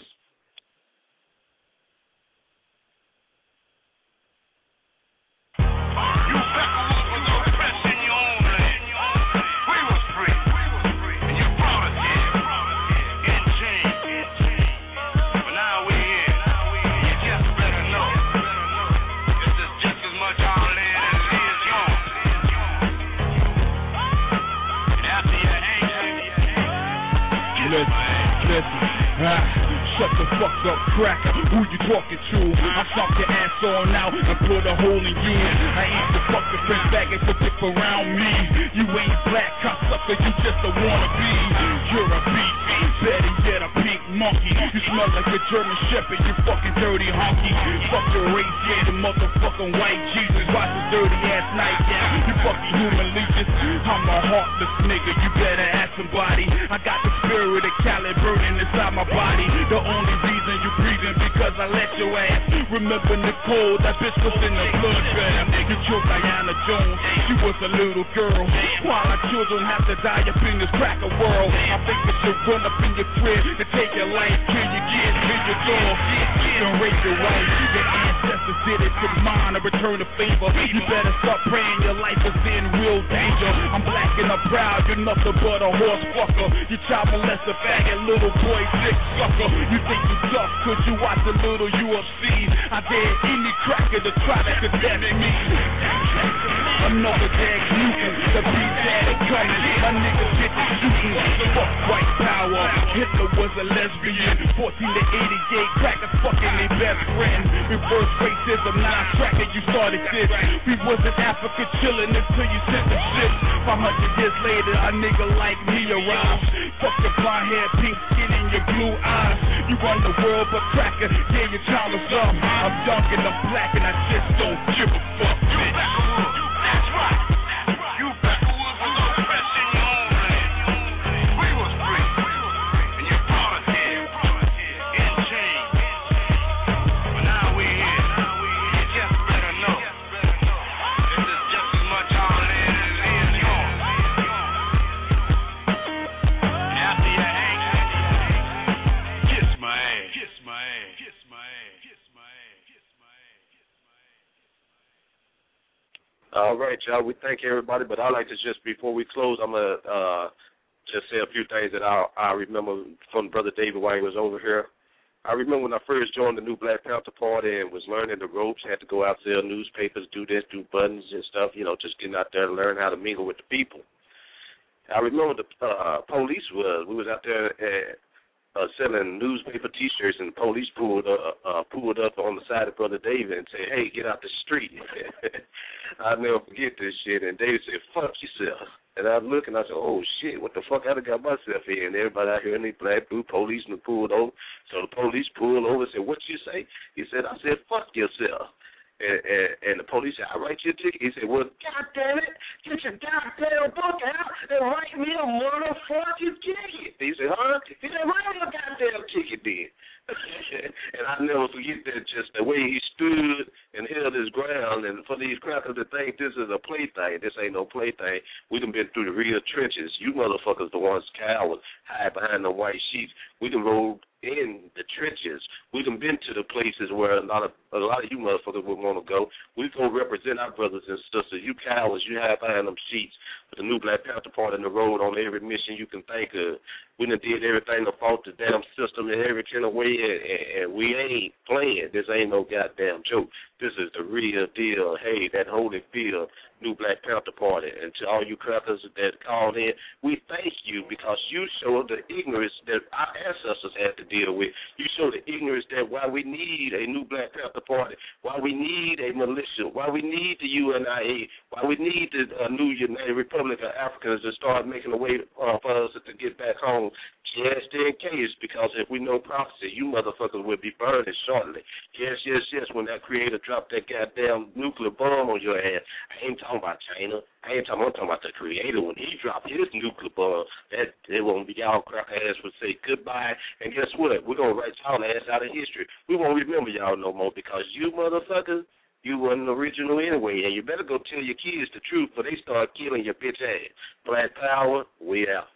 Ah, shut the fuck up, cracker. Who you talking to? I stomp your ass on out and put a hole in you. I ain't the fucking French faggot for dick around me. You ain't black cocksucker, you just a wannabe. You're a beat, better yet a pink monkey. You smell like a German shepherd, you fucking dirty honky. Fuck your race, yeah, the motherfucking white Jesus. Watch this dirty ass night, yeah. You fucking human leeches. I'm a heartless nigga, you better ask somebody. I got the spirit of Cali burning inside my body. The only reason you breathing because I let your ass. Remember Nicole, that bitch was in the blood bath. You killed Diana Jones, she was a little girl. While our children have to die up in this cracker world, I think that you run up in your crib to take your life, kill your kids, kill your dog, don't rape your wife. Your ancestors did it to mine, I return the favor. You better start praying, your life is in real danger. I'm black and I'm proud, you're nothing but a horse fucker. You child molester, faggot, little boy, sick sucker. You think you tough cause you watch a little U F C. I dare any cracker to try to condemn me. Another dag mutant, the beat that is coming. My niggas get the shooting, fuck white power. Hitler was a lesbian, fourteen to eighty-eight, crackers fucking their best friend. Reverse racism, now cracker, you started this. We was in Africa chilling until you sent the shit. five hundred years later, a nigga like me arrives. Fuck your blonde hair, pink skin, and your blue eyes. You run the world, but cracker, yeah, your child is dumb. I'm dark and I'm black, and I just don't give a fuck, bitch. That's right. You backwoods was oppressing your own land. We was free, and you brought us here in chains. But now we here. You just better know this is just as much our land as it is yours. After your anger, kiss my ass. Kiss my ass. Kiss my ass. Kiss my ass. Kiss my ass. All right, y'all. We thank everybody, but I'd like to just, before we close, I'm going to uh, just say a few things that I, I remember from Brother David while he was over here. I remember when I first joined the new Black Panther Party and was learning the ropes, had to go out, sell newspapers, do this, do buttons and stuff, you know, just getting out there and learn how to mingle with the people. I remember the uh, police was, we was out there at, uh, selling newspaper T-shirts, and the police pulled uh, uh, pulled up on the side of Brother David and said, "Hey, get out the street." I'll never forget this shit. And David said, "Fuck yourself." And I looked and I said, "Oh shit, what the fuck I done got myself in?" And everybody out here in the black blue police and pulled over. So the police pulled over and said, "What you say?" He said, "I said, fuck yourself." And, and, and the police said, "I write you a ticket." He said, "Well, goddamn it, get your goddamn book out and write me a motherfucking ticket." He said, "Huh?" He said, "Write me a goddamn ticket then." And I never forget that, just the way he stood and held his ground. And for these crackers to think this is a plaything, this ain't no plaything. We done been through the real trenches. You motherfuckers the ones cowards, hide behind the white sheets. We done rolled in the trenches. We done been to the places where a lot of a lot of you motherfuckers would want to go. We go represent our brothers and sisters. You cowards, you hide behind them sheets with the new Black Panther Party in the road on every mission you can think of. We done did everything to fault the damn system in every kind of way, and, and, and we ain't playing. This ain't no goddamn joke. This is the real deal. Hey, that Holyfield, new Black Panther Party. And to all you crackers that called in, we thank you because you showed the ignorance that our ancestors had to deal with. You showed the ignorance that why we need a new Black Panther Party, why we need a militia, why we need the U N I A, why we need the uh, new United Republic of Africans to start making a way uh, for us to get back home. Just in case, because if we know prophecy, you motherfuckers will be burning shortly. Yes, yes, yes, when that creator dropped that goddamn nuclear bomb on your ass. I ain't talking about China. I ain't talking, I'm talking about the creator. When he dropped his nuclear bomb, that it won't be y'all crack ass would say goodbye. And guess what? We're going to write y'all ass out of history. We won't remember y'all no more because you motherfuckers, you wasn't original anyway. And you better go tell your kids the truth before they start killing your bitch ass. Black Power, we out.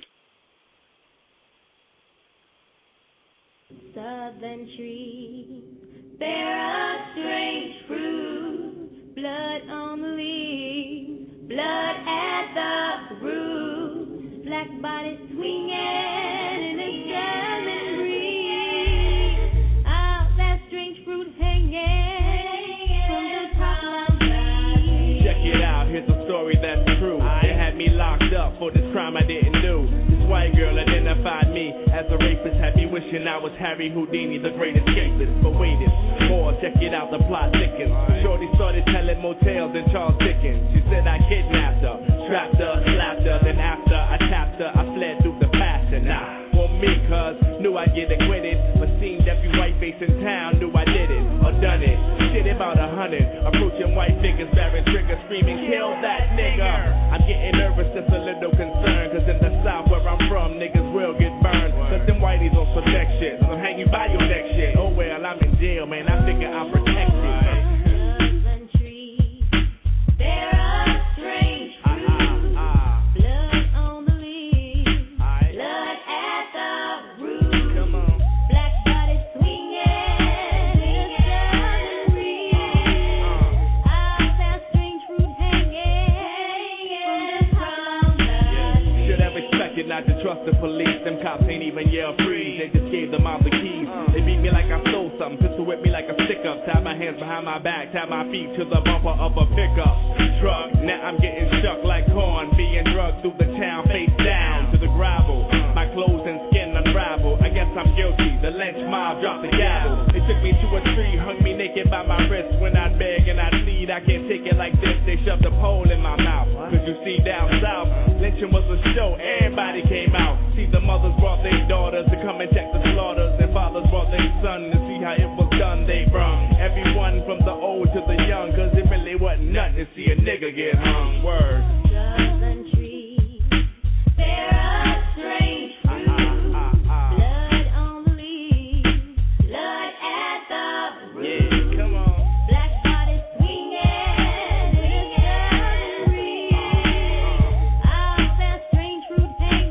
Southern trees bear a strange fruit, blood on the leaves, blood at the roots, black bodies swinging in the German breeze. Ah, that strange fruit hanging from the top of the trees. Check it out, here's a story that's true. They had me locked up for this crime I didn't do. White girl identified me as a rapist, had me wishing I was Harry Houdini, the great escapist. But wait it, more, check it out, the plot thickens. Shorty started telling motels and Charles Dickens. She said I kidnapped her, trapped her, slapped her. Then after I tapped her, I fled through the fashion. Nah, for me, cuz knew I'd get acquitted, but seemed every white face in town knew I did it or done it. Shit about a hundred, approaching white figures, bearing triggers, screaming, kill that nigga. I'm getting nervous, just a little concerned, cause in the South where I'm from, niggas will get burned. Cause them whiteys on some neck shit, so I'm hanging by your neck shit. Oh well, I'm in jail, man, I figure I'm protected. There are strange fruits, blood on the leaves, blood at the roots, black bodies swinging in the southern breeze. Ah, that strange fruit hanging from the top of the trees. Should have expected not to trust the police. Them cops ain't even yell free. They just gave them all the keys. They beat me like I stole something, pistol whip me like a stick-up, tie my hands behind my back, tie my feet to the bumper of a pickup truck. Now I'm getting shook like corn, being drugged through the town, face down to the gravel. My clothes and skin unravel. I guess I'm guilty. The lynch mob dropped the gavel. They took me to a tree, hung me naked by my wrist. When I'd beg and I'd plead, I can't take it like this. They shoved a pole in my mouth. Cause you see down south, lynching was a show. Everybody came out. See, the mothers brought their daughters to come and check the slaughters, and fathers brought their son to see how it was done. They brung everyone from the old to the young, cause it really wasn't nothing to see a nigga get hung. Word. Southern trees bear a strange fruit, blood on the leaves, blood at the roots. Yeah, come on. Black bodies swinging in the southern breeze. Ah, that strange fruit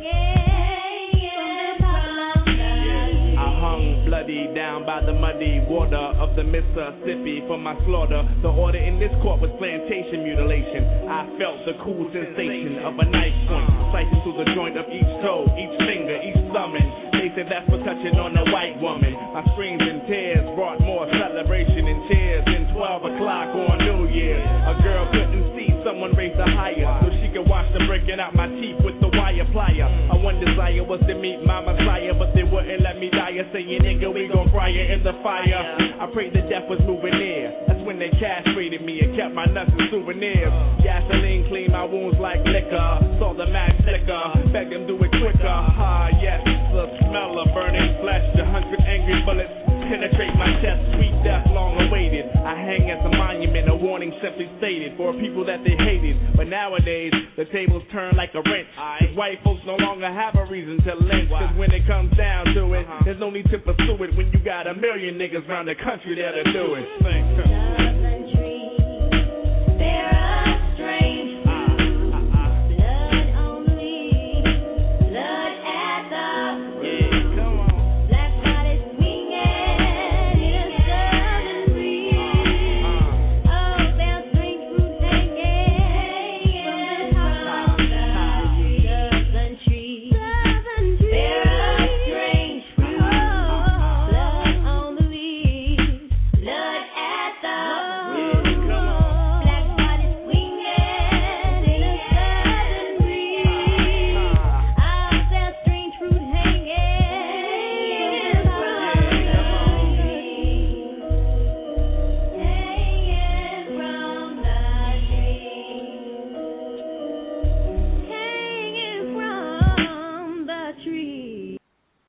hanging from the top of the trees. I hung bloody down by the muddy water of the Mississippi for my slaughter. The order in this court was plantation mutilation. I felt the cool sensation of a knife point slicing through the joint of each toe, each finger, each thumb. They said that's for touching on a white woman. My screams and tears brought more celebration and cheers. Then twelve o'clock on New Year, a girl couldn't see, someone raised her higher so she could watch them breaking out my teeth with the wire plier. My one desire was to meet my Messiah, but they wouldn't let me die. Saying, nigga, we gon' fry you in the fire. I prayed the death was moving near. That's when they castrated me and kept my nuts and souvenirs. Gasoline cleaned my wounds like liquor. Saw the match flicker, begged them do it quicker. Ah, yes, the smell of burning flesh. A hundred angry bullets penetrate my chest. Sweet death long awaited. I hang as a monument, a warning simply stated for people that they hated. But nowadays, the tables turn like a wrench. White folks no longer have a reason to lynch. Cause when it comes down to it, there's no need to pursue it when you got a million niggas around the country that'll do it. Southern trees bear a